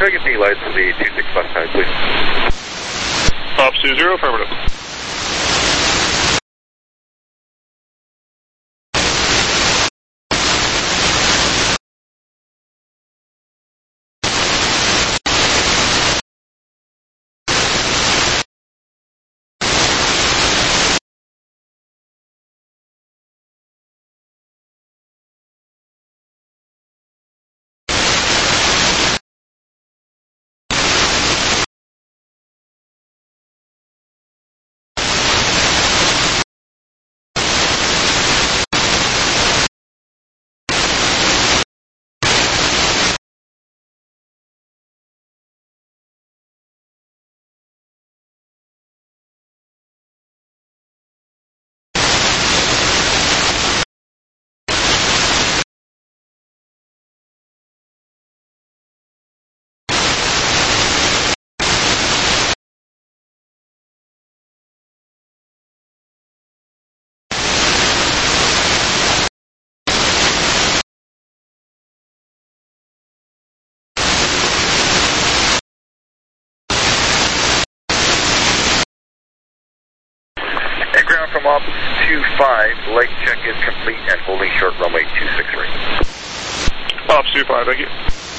I get the lights of the two six bus side, please? Ops two zero, affirmative. Ground from Ops two five, light check is complete and holding short runway two six right. Ops two five, thank you.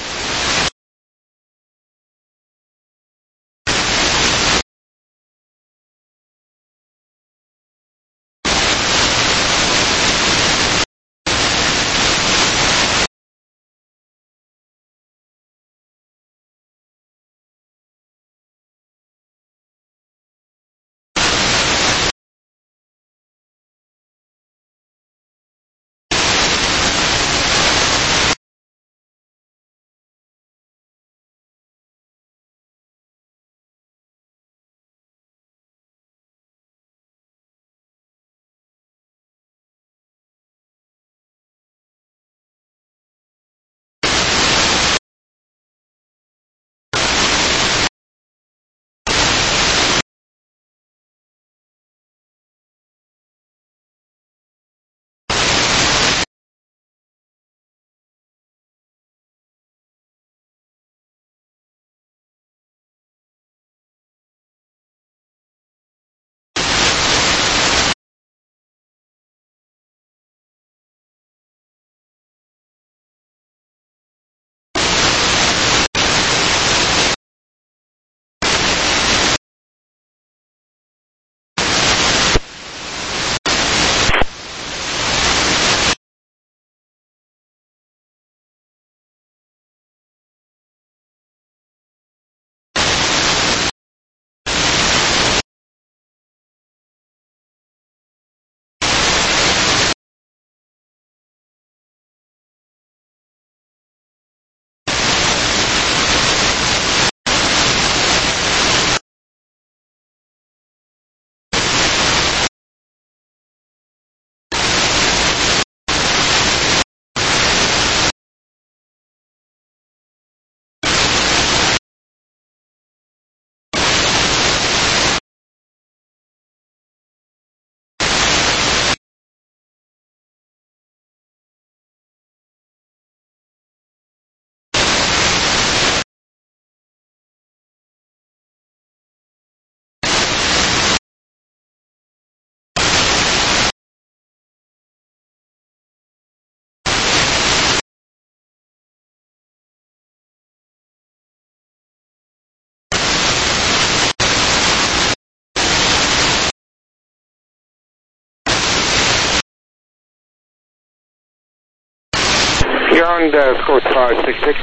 Ground, uh, Escort five six six.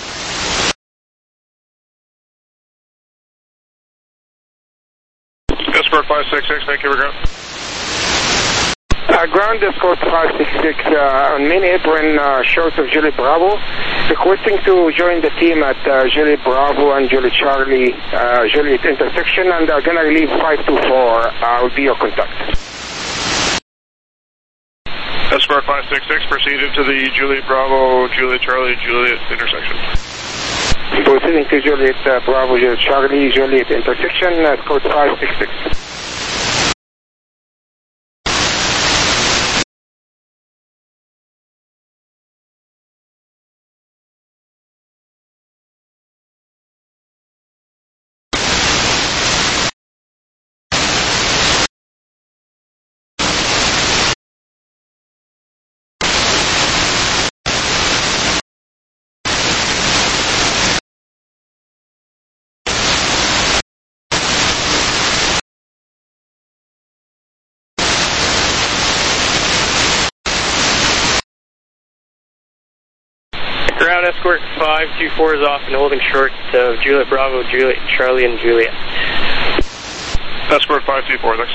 Escort five six six, thank you, ground. Uh, ground Escort five six six uh, on main apron uh, short of Juliet Bravo, requesting to join the team at uh, Juliet Bravo and Juliet Charlie, uh, Juliet intersection, and are gonna leave five two four. Uh, will be your contact. Escort five six six, proceeded to the Juliet Bravo, Juliet Charlie, Juliet intersection. Proceeding to Juliet uh, Bravo, Juliet Charlie, Juliet intersection, Escort five six six. Ground escort five two four is off and holding short of Juliet Bravo, Juliet Charlie, and Juliet. Escort five two four, thanks.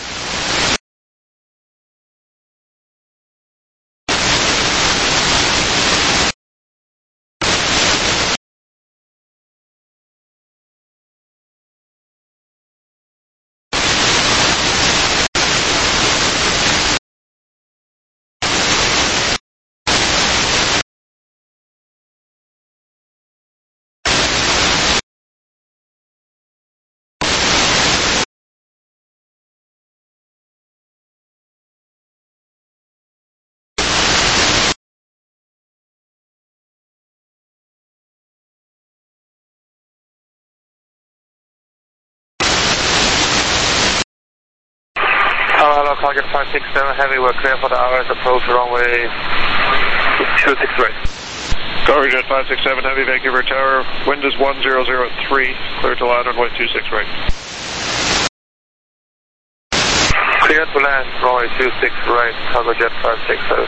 Hello, target five six seven Heavy, we're clear for the hours, approach runway two six right. Target five six seven Heavy, Vancouver Tower, wind is one zero zero three, clear to land runway two six right. Clear to land, runway two six right, cargo jet five six seven.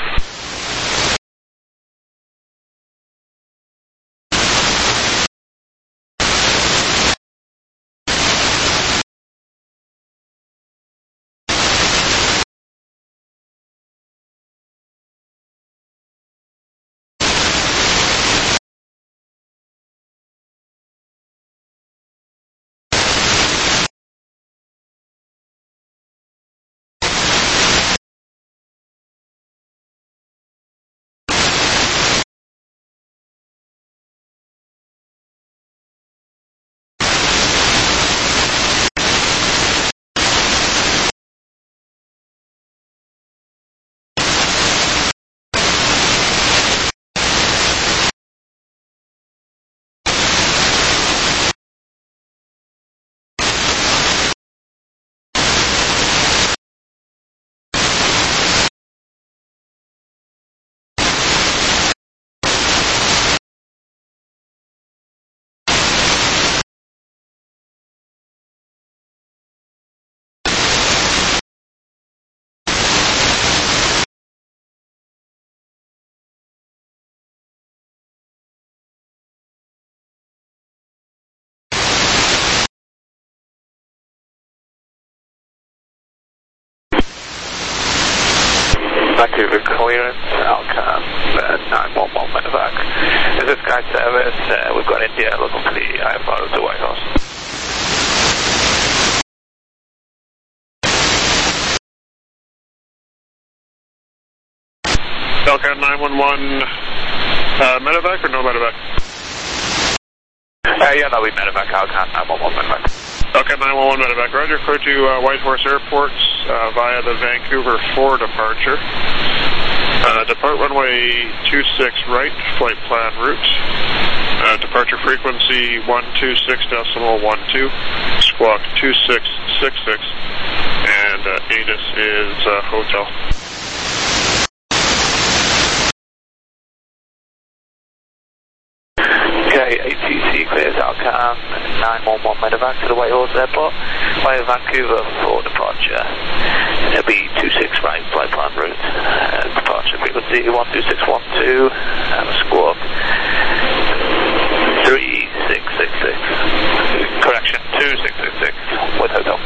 Vancouver clearance, Alcam, uh, nine one one medevac. This is Sky Service, uh, we've got India looking for the I F R of the White House. Alcam nine one one, uh, medevac or no medevac? Uh, yeah, that'll be medevac, Alcam nine one one medevac. Okay, nine one one medevac, roger, clear to uh, Whitehorse Airport uh, via the Vancouver four departure. Uh, depart runway two six right, flight plan route. Uh, departure frequency one two six decimal one two, squawk two six six six, and uh, A T I S is uh, hotel. Okay, A T C clears Alcam nine one one medevac to the Whitehorse Airport via Vancouver for departure. It'll be two six right, flight plan route. Uh, departure frequency one two six one two, and squawk three six six six. Correction, two six six six with hotel.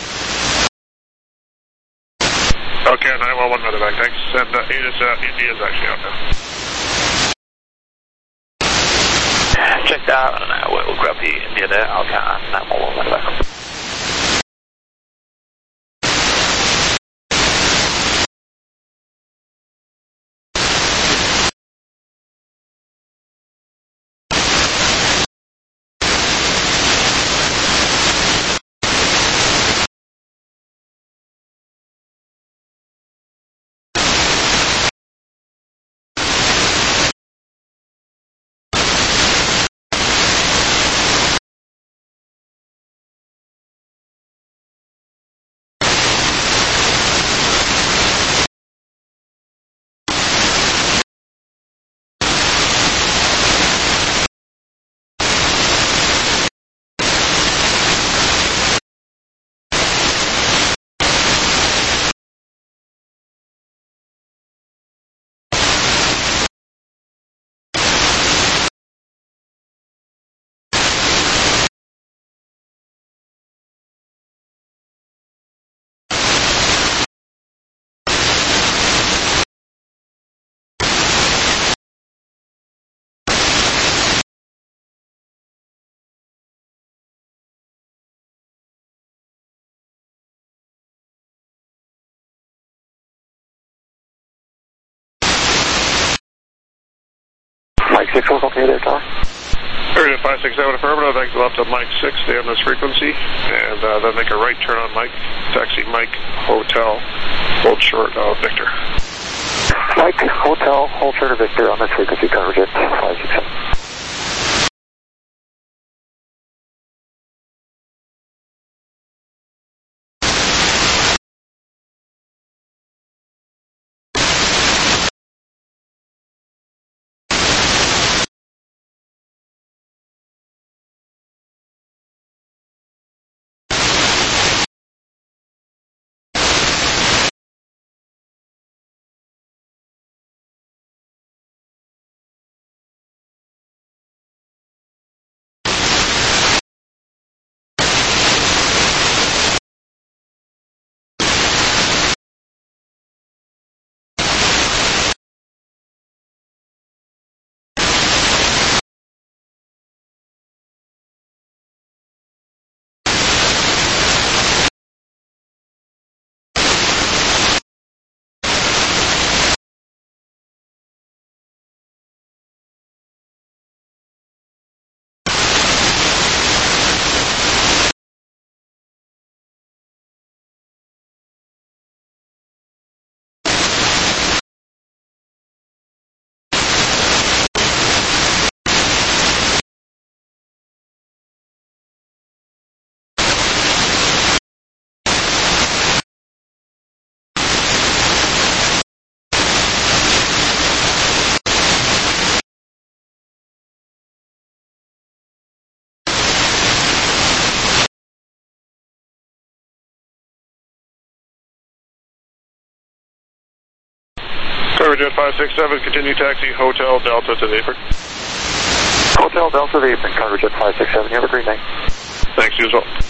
Okay, nine one one medevac, thanks. And uh, A T I S, uh, India is actually out now. Check that out, and uh, we'll grab the India there. I'll count nine one one medevac. Mike six was okay there, Tower? Area five six seven affirmative, exit left on Mike six, stay on this frequency, and uh, then make a right turn on Mike, taxi Mike Hotel, hold short of Victor. Mike Hotel, hold short of Victor on this frequency, coverage at five six seven. Coverage at five six seven, continue taxi Hotel Delta to the apron. Hotel Delta to the apron, coverage at five six seven. You have a great night. Thanks, you as well.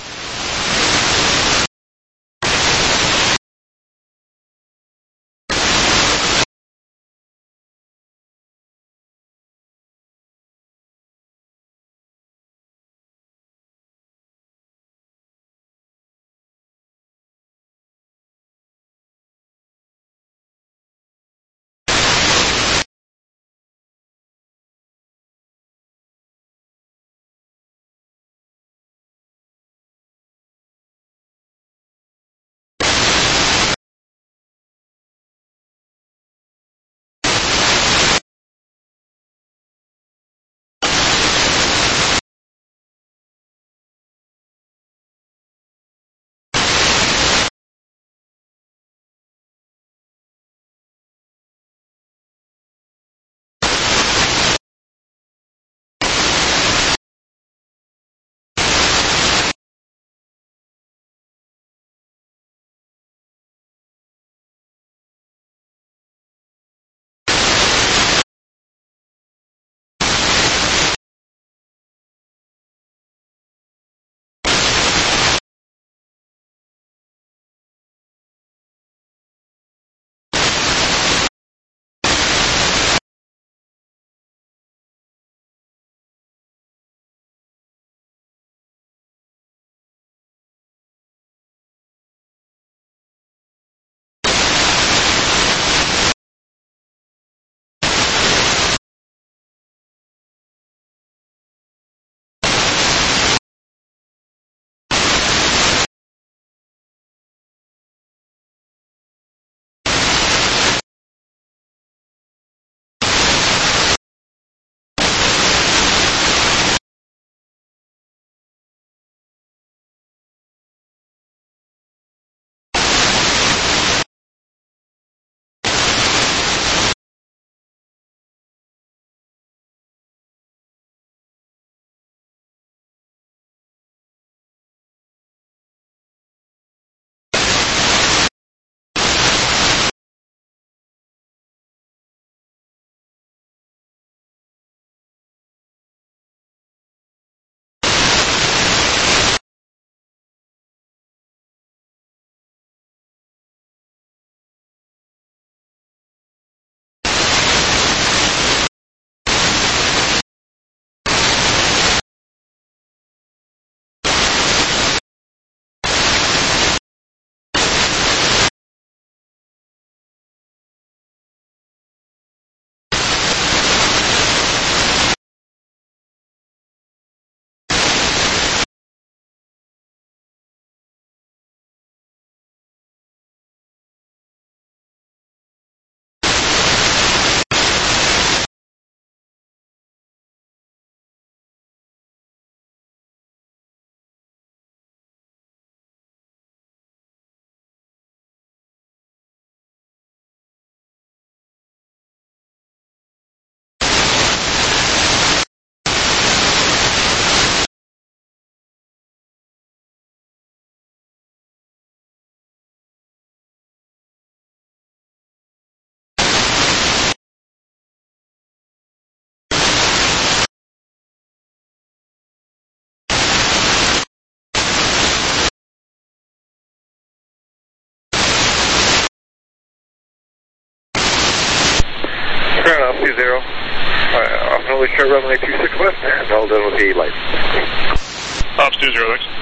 two zero. Uh, I'm only short runway two six left and all done with the lights. Ops two zero, thanks.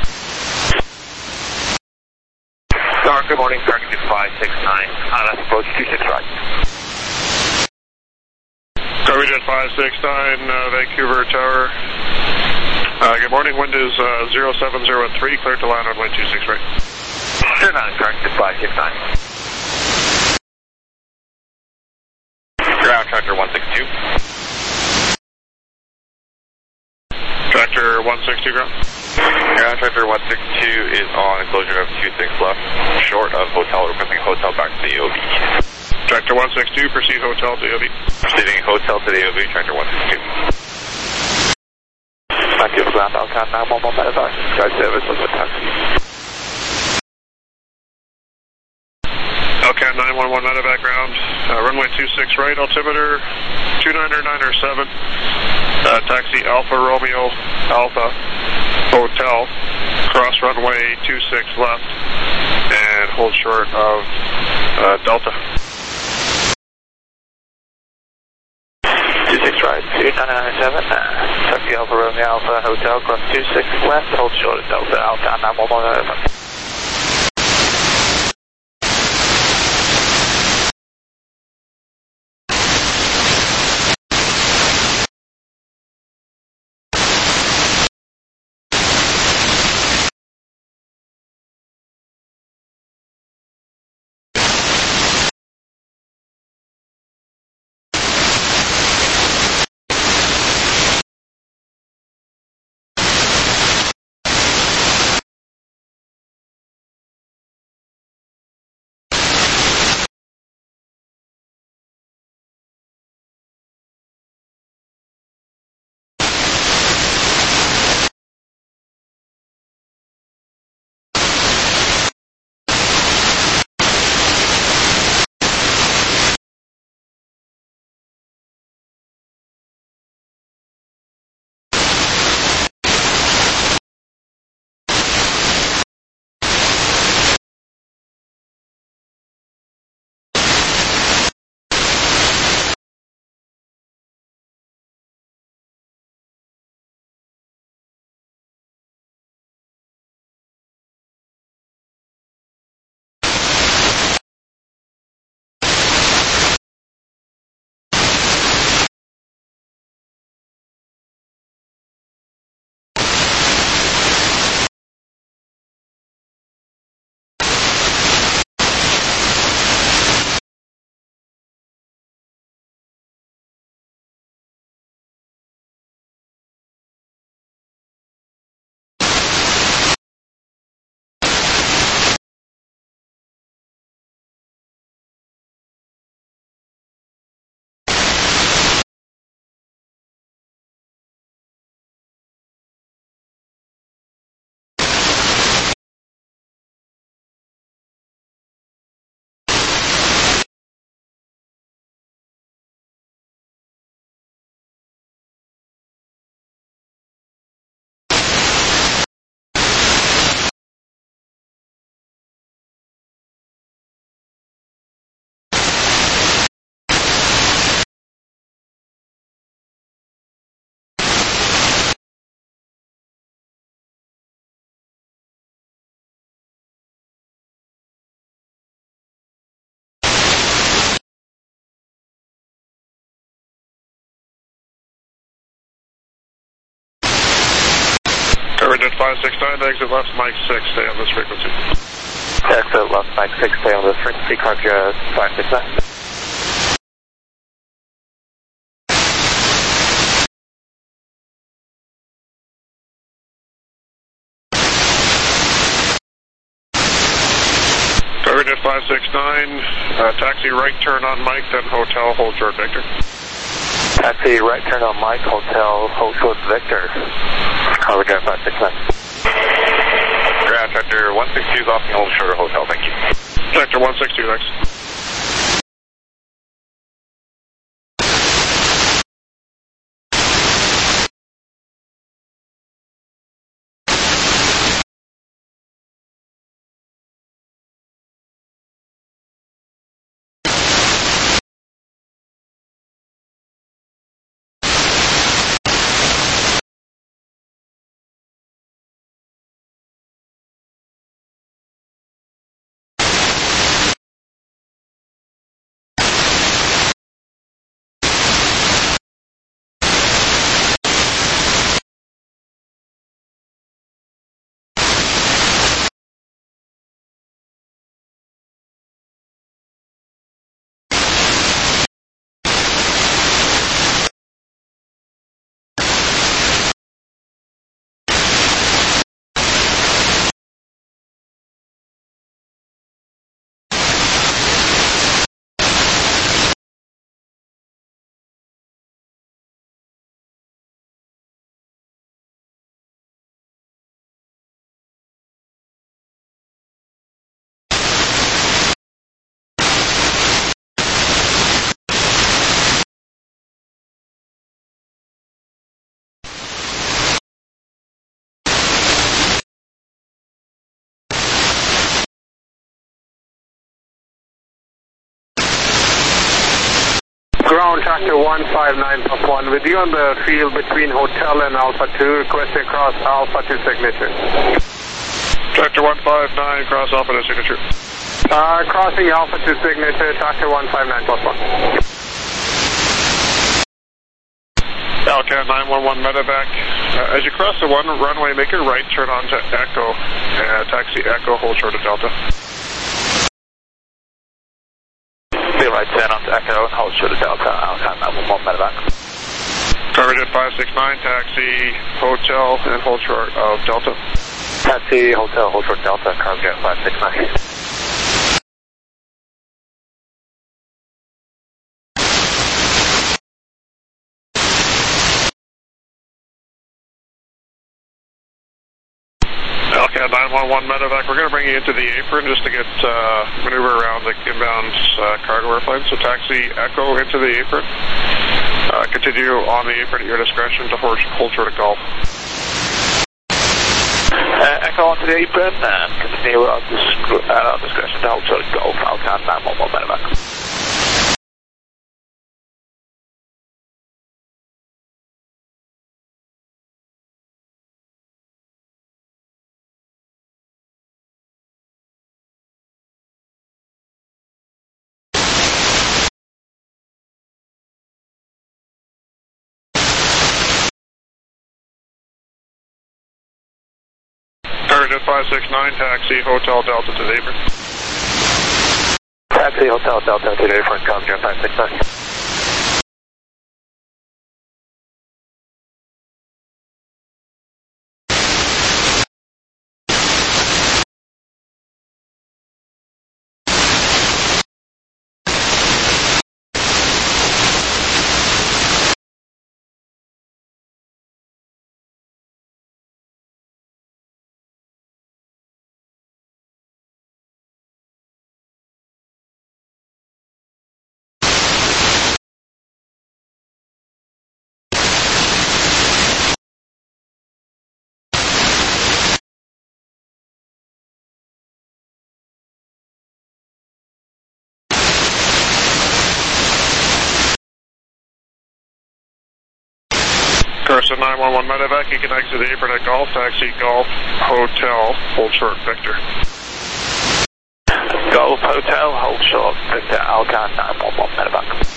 Star, good morning, target five six nine, on us approach two six right. Corvijet five six nine, uh, Vancouver Tower. Uh, good morning, wind is uh, zero seven zero three, clear to land on runway two six right. Turn on, target five six nine. Ground tractor one six two. Tractor one six two, ground. Ground tractor one six two is on enclosure of two six left, short of hotel, requesting hotel back to the A O V. Tractor one six two, proceed hotel to A O V. Proceeding hotel to the A O V, tractor one six two. Thank you, ground, Alcan nine one one medevac, sky service, with taxi. Alcan nine one one medevac ground, uh, runway two six right, altimeter two niner niner seven, uh, taxi Alpha Romeo Alpha Hotel, cross runway two six left, and hold short of uh, Delta. two six right, two niner niner seven, uh, taxi Alpha Romeo Alpha Hotel, cross two six left, hold short of Delta, Alcan nine one one medevac. Corvijet five six nine, exit left, Mike six, stay on this frequency. Exit left, Mike six, stay on this frequency, Corvijet five six nine. Corvijet five six nine, uh, taxi right turn on Mike, then hotel, hold short Victor. Taxi right turn on Mike, hotel, hold short Victor. Corvijet five six nine. Ground tractor one six two is off the hold short of hotel, thank you. Tractor one six two, thanks. ground, tractor one five nine plus one, with you on the field between Hotel and Alpha two, requesting across Alpha two signature. Tractor one five nine, cross Alpha two signature. Uh, crossing Alpha two signature, tractor one five nine plus one. Alcat nine one one medevac. Uh, as you cross the one runway, make your right, turn on to Echo, uh, taxi Echo, hold short of Delta. Be right, turn on to Echo and hold short of Delta, Alcat nine one one medevac. Target five six nine, taxi Hotel and hold short of Delta. Taxi Hotel, hold short of Delta, Cargo five six nine. Alcat nine one one medevac, we're going to bring you into the apron just to get uh, maneuver around the inbound uh, cargo airplane. So taxi Echo into the apron. Uh, continue on the apron at your discretion to hold, hold short of Golf. Uh, Echo onto the apron and continue on disc- uh, discretion to hold short of Golf, Alcat nine one one medevac. Target five six nine, taxi Hotel Delta to the apron. Taxi Hotel Delta to the apron, Cargo five six nine. Carson nine one one medevac, you can exit the apron at Golf, taxi Golf Hotel, hold short Victor. Golf Hotel, hold short Victor, Alcat nine one one medevac.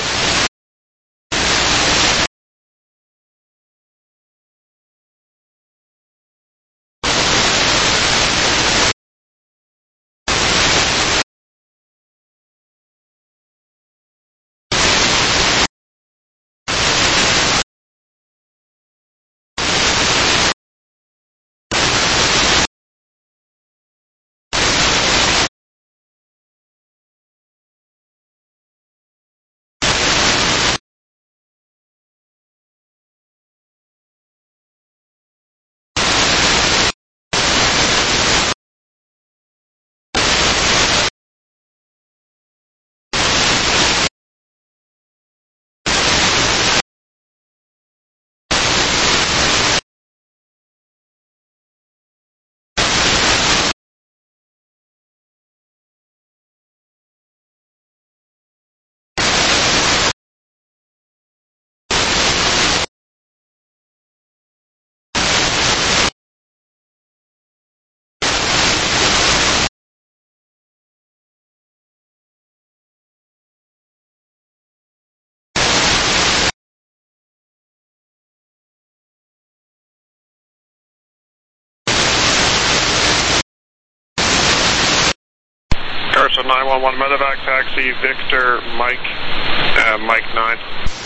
Carson nine one one medevac, taxi Victor Mike, uh, Mike nine.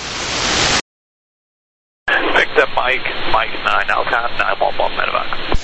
Victor Mike, Mike nine, Alcat nine one one medevac.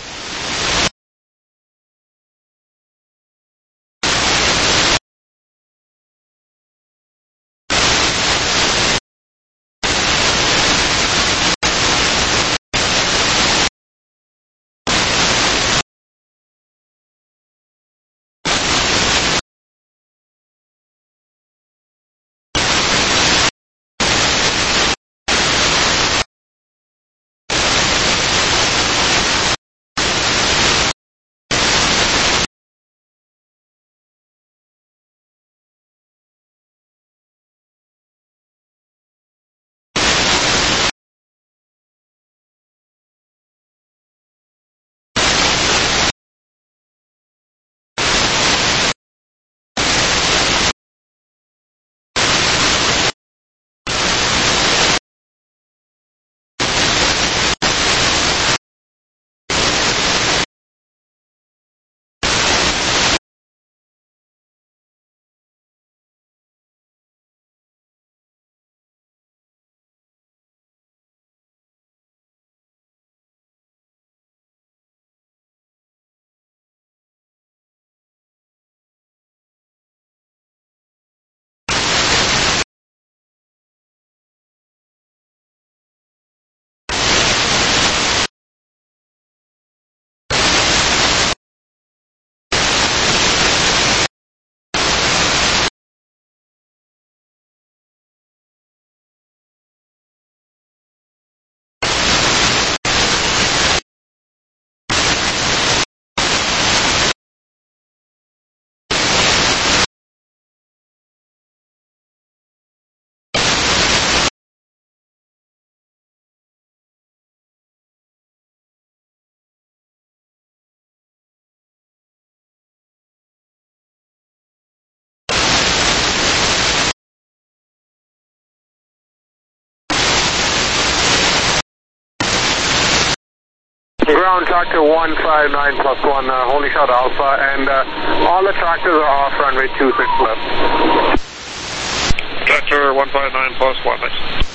Ground tractor one five nine plus one, uh, holding short Alpha, and uh, all the tractors are off runway two six left. Tractor one five nine plus one, thanks.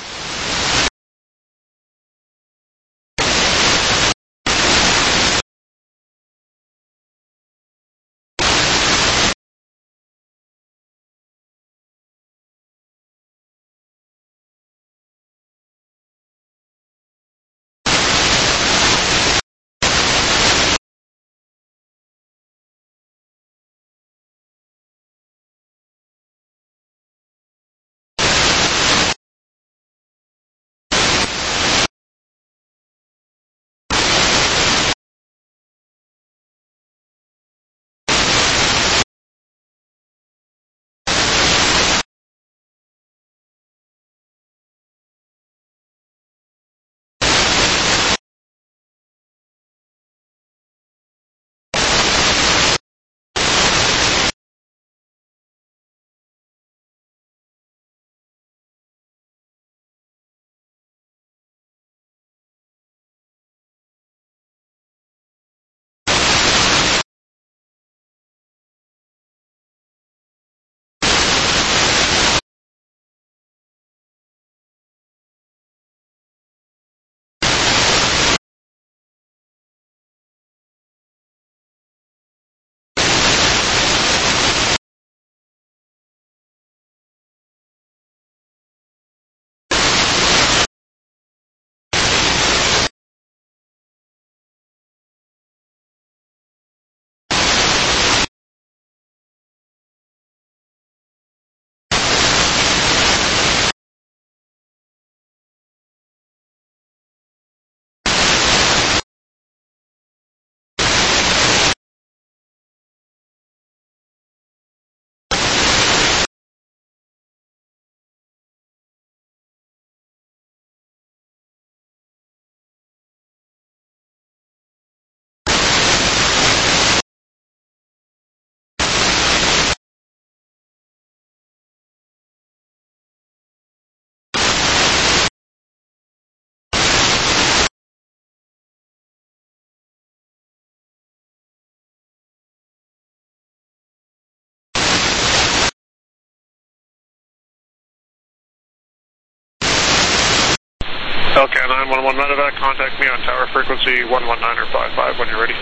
Hellcat nine one one medevac, contact me on tower frequency one one nine or five five when you're ready.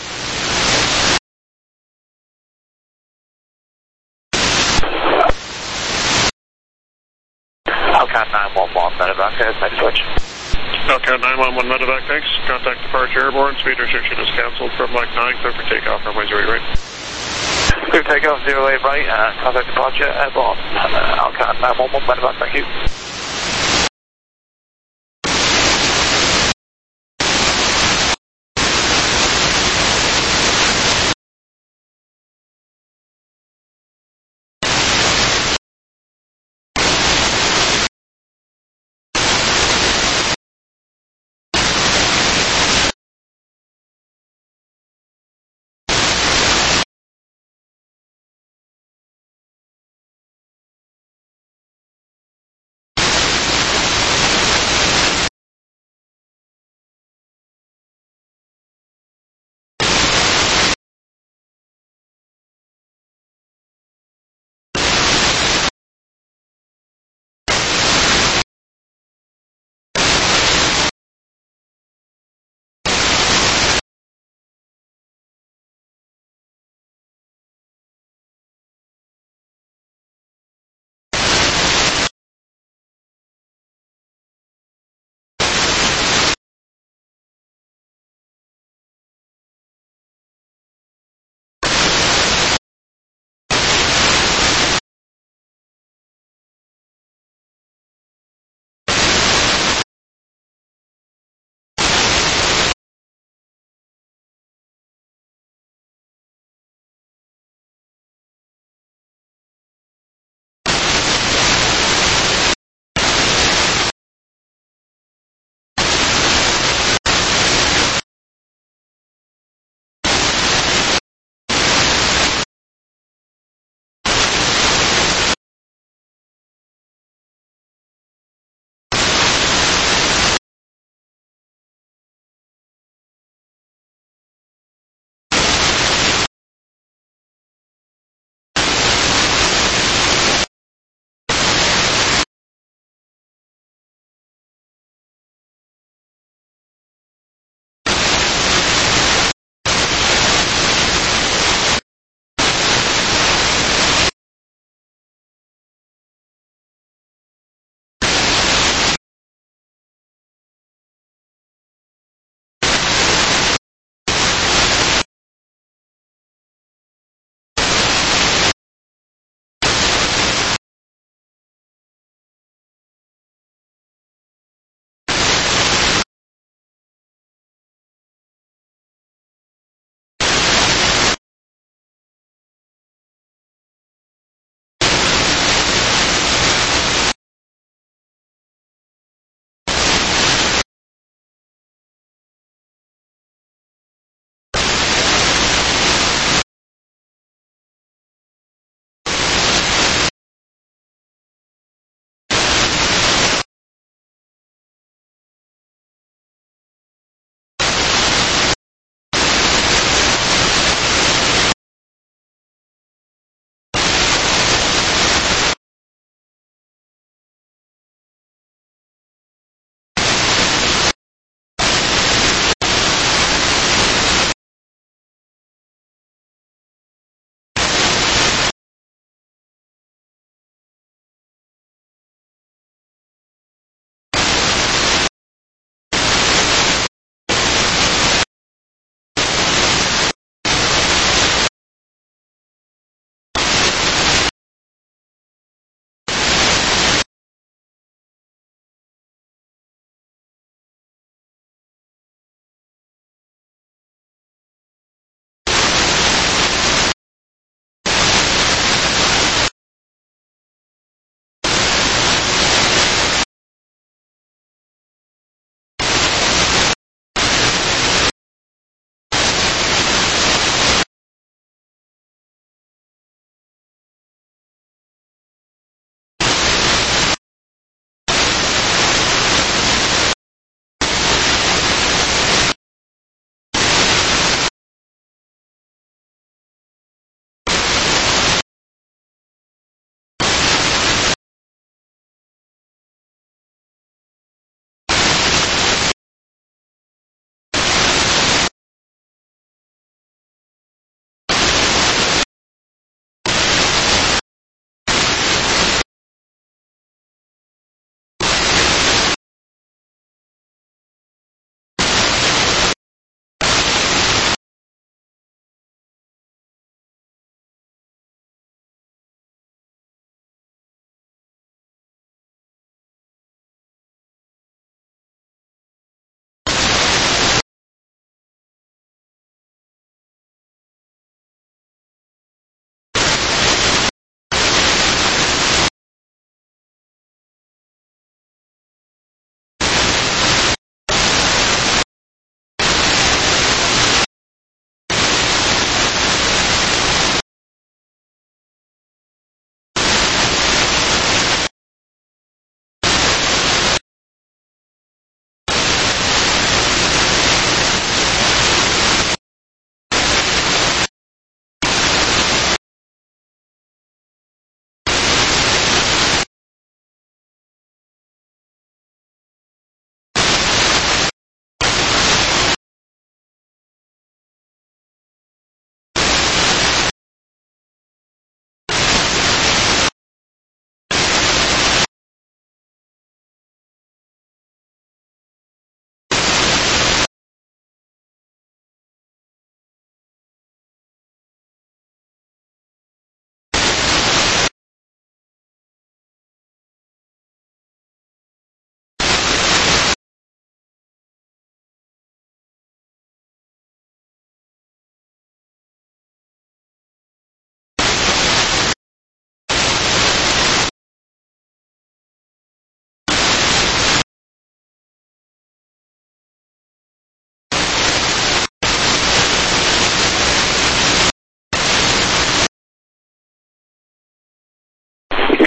Hellcat nine one one medevac, guys, nice switch. Hellcat nine one one medevac, thanks. Contact departure airborne, speed restriction is cancelled from Mike nine, clear for takeoff, runway zero eight right. Clear takeoff, zero eight right, and contact departure airborne. Uh, Hellcat nine one one medevac, thank you.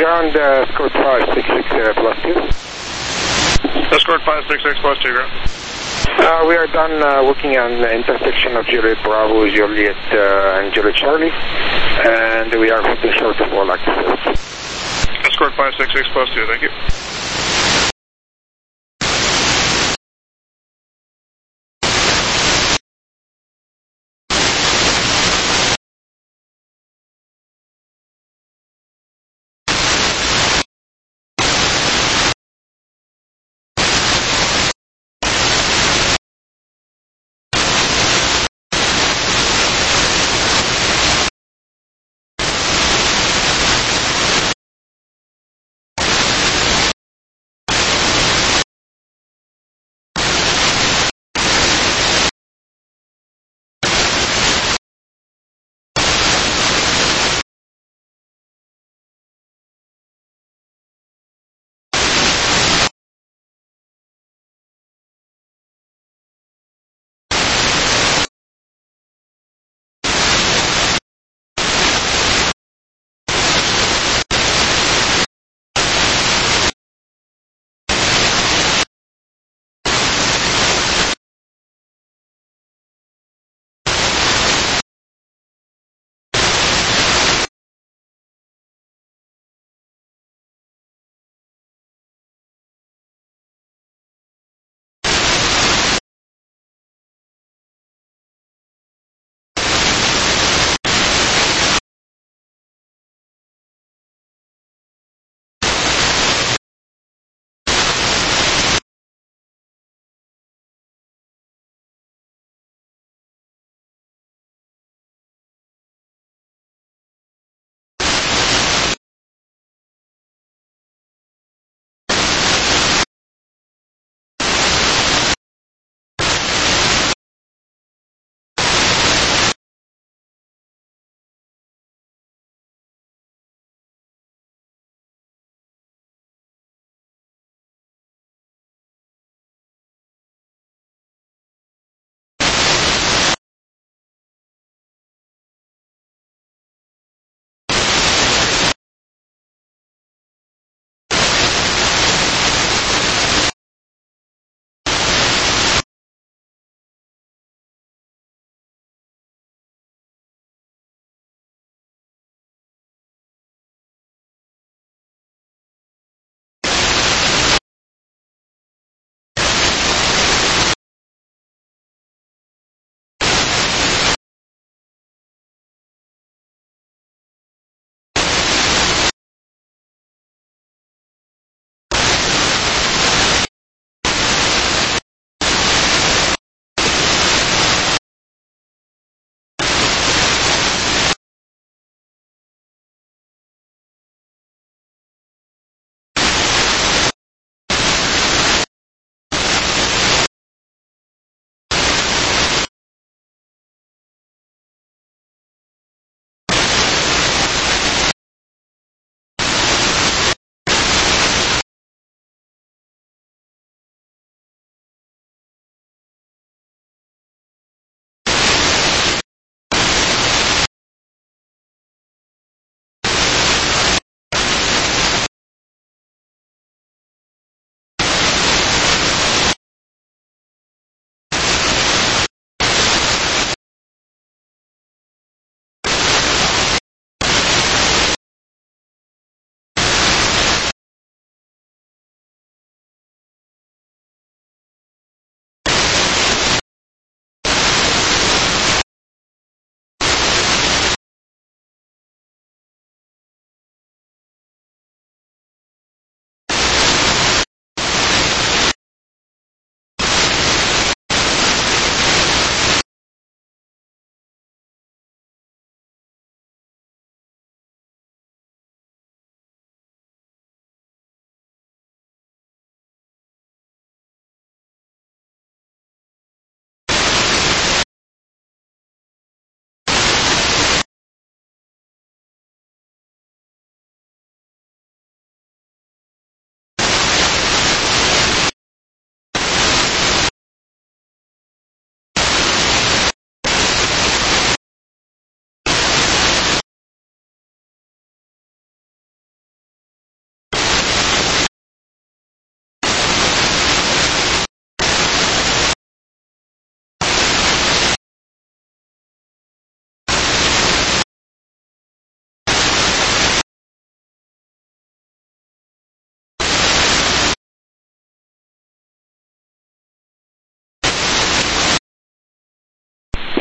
ground, uh, Escort five six six uh, plus two. Escort five six six plus two, ground. Uh, we are done uh, working on the intersection of Juliet Bravo, Juliet, uh, and Juliet Charlie, and we are holding short of all access. Escort five six six plus two, thank you.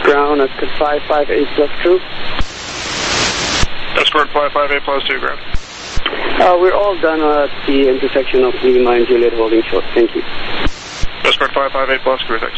Ground, Escort five five eight plus two. Escort five five eight plus two, ground. Uh, we're all done at the intersection of Lima and Juliet holding short. Thank you. Escort five five eight plus, crew, thanks.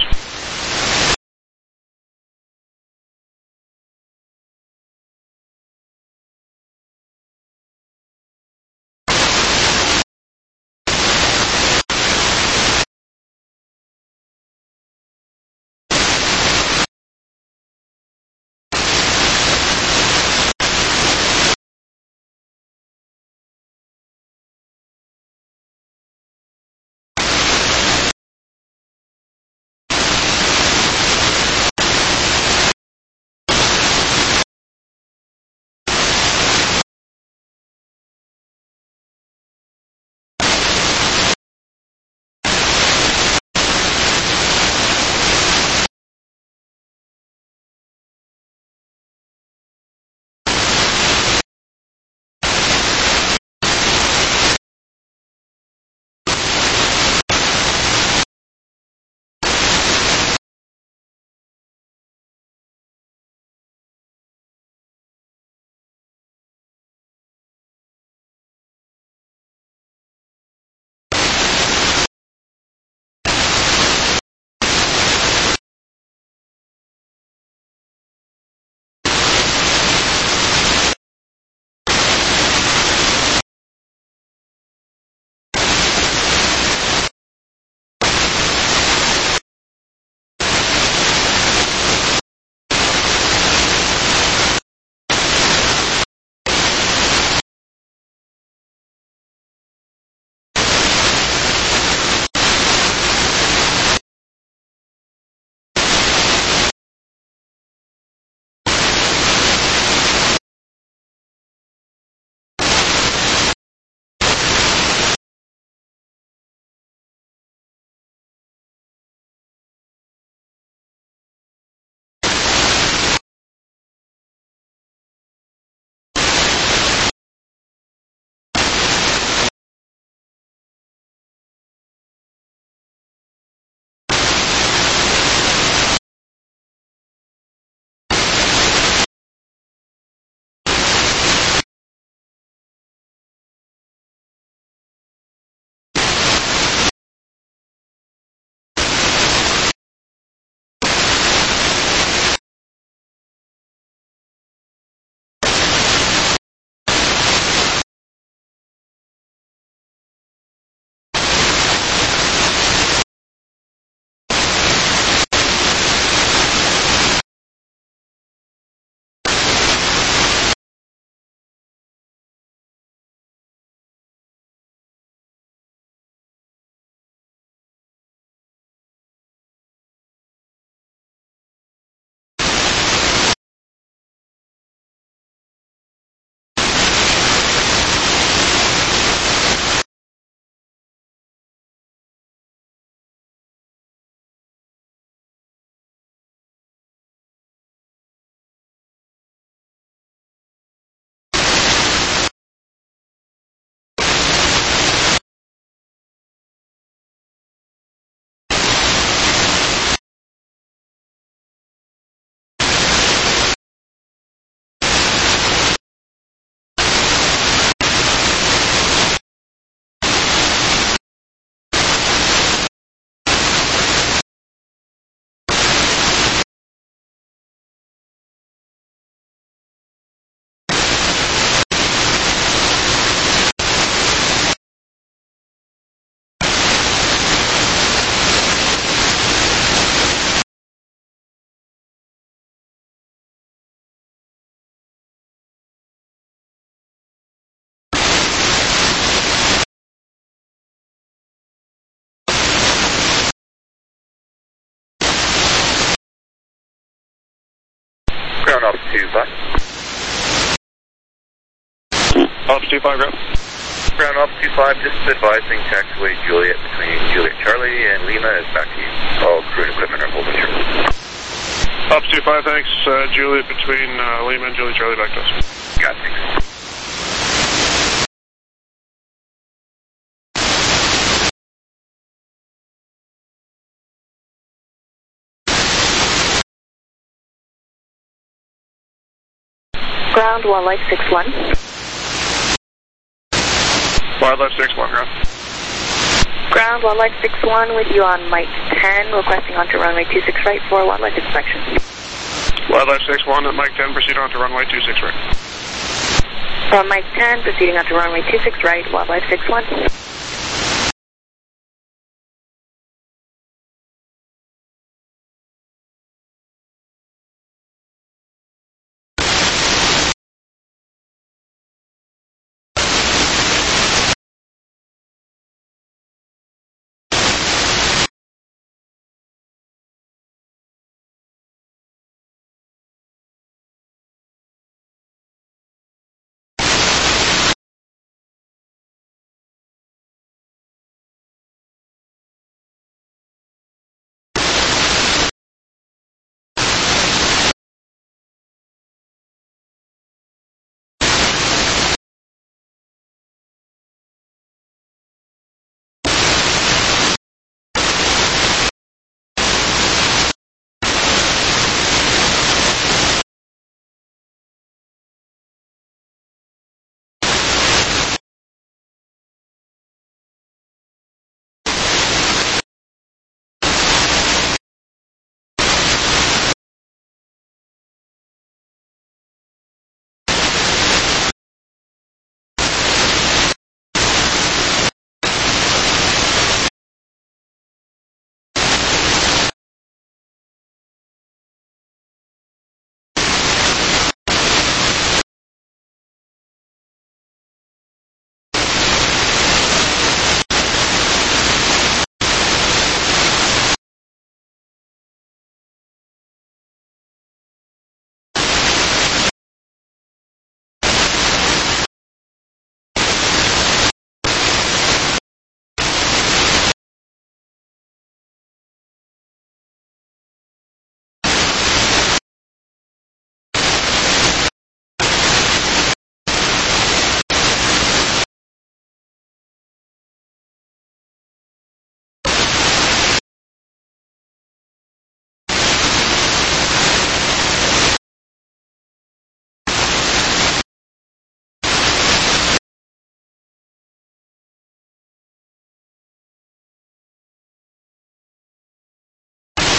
Ground Ops two five. Ops two five, ground. Ground Ops two five, just advising taxiway Juliet between Juliet Charlie and Lima is back to you. All crew and equipment are holding short. Ops two five, thanks. Uh, Juliet between uh, Lima and Juliet Charlie back to us. Got it, thanks. Ground, Wildlife six one. Wildlife six one, ground. Ground, Wildlife six one with you on Mike ten, requesting onto runway two six right for wildlife inspection. Wildlife six one at Mike ten, proceed on to runway two six right. From Mike ten, proceeding onto runway two six right, Wildlife six one.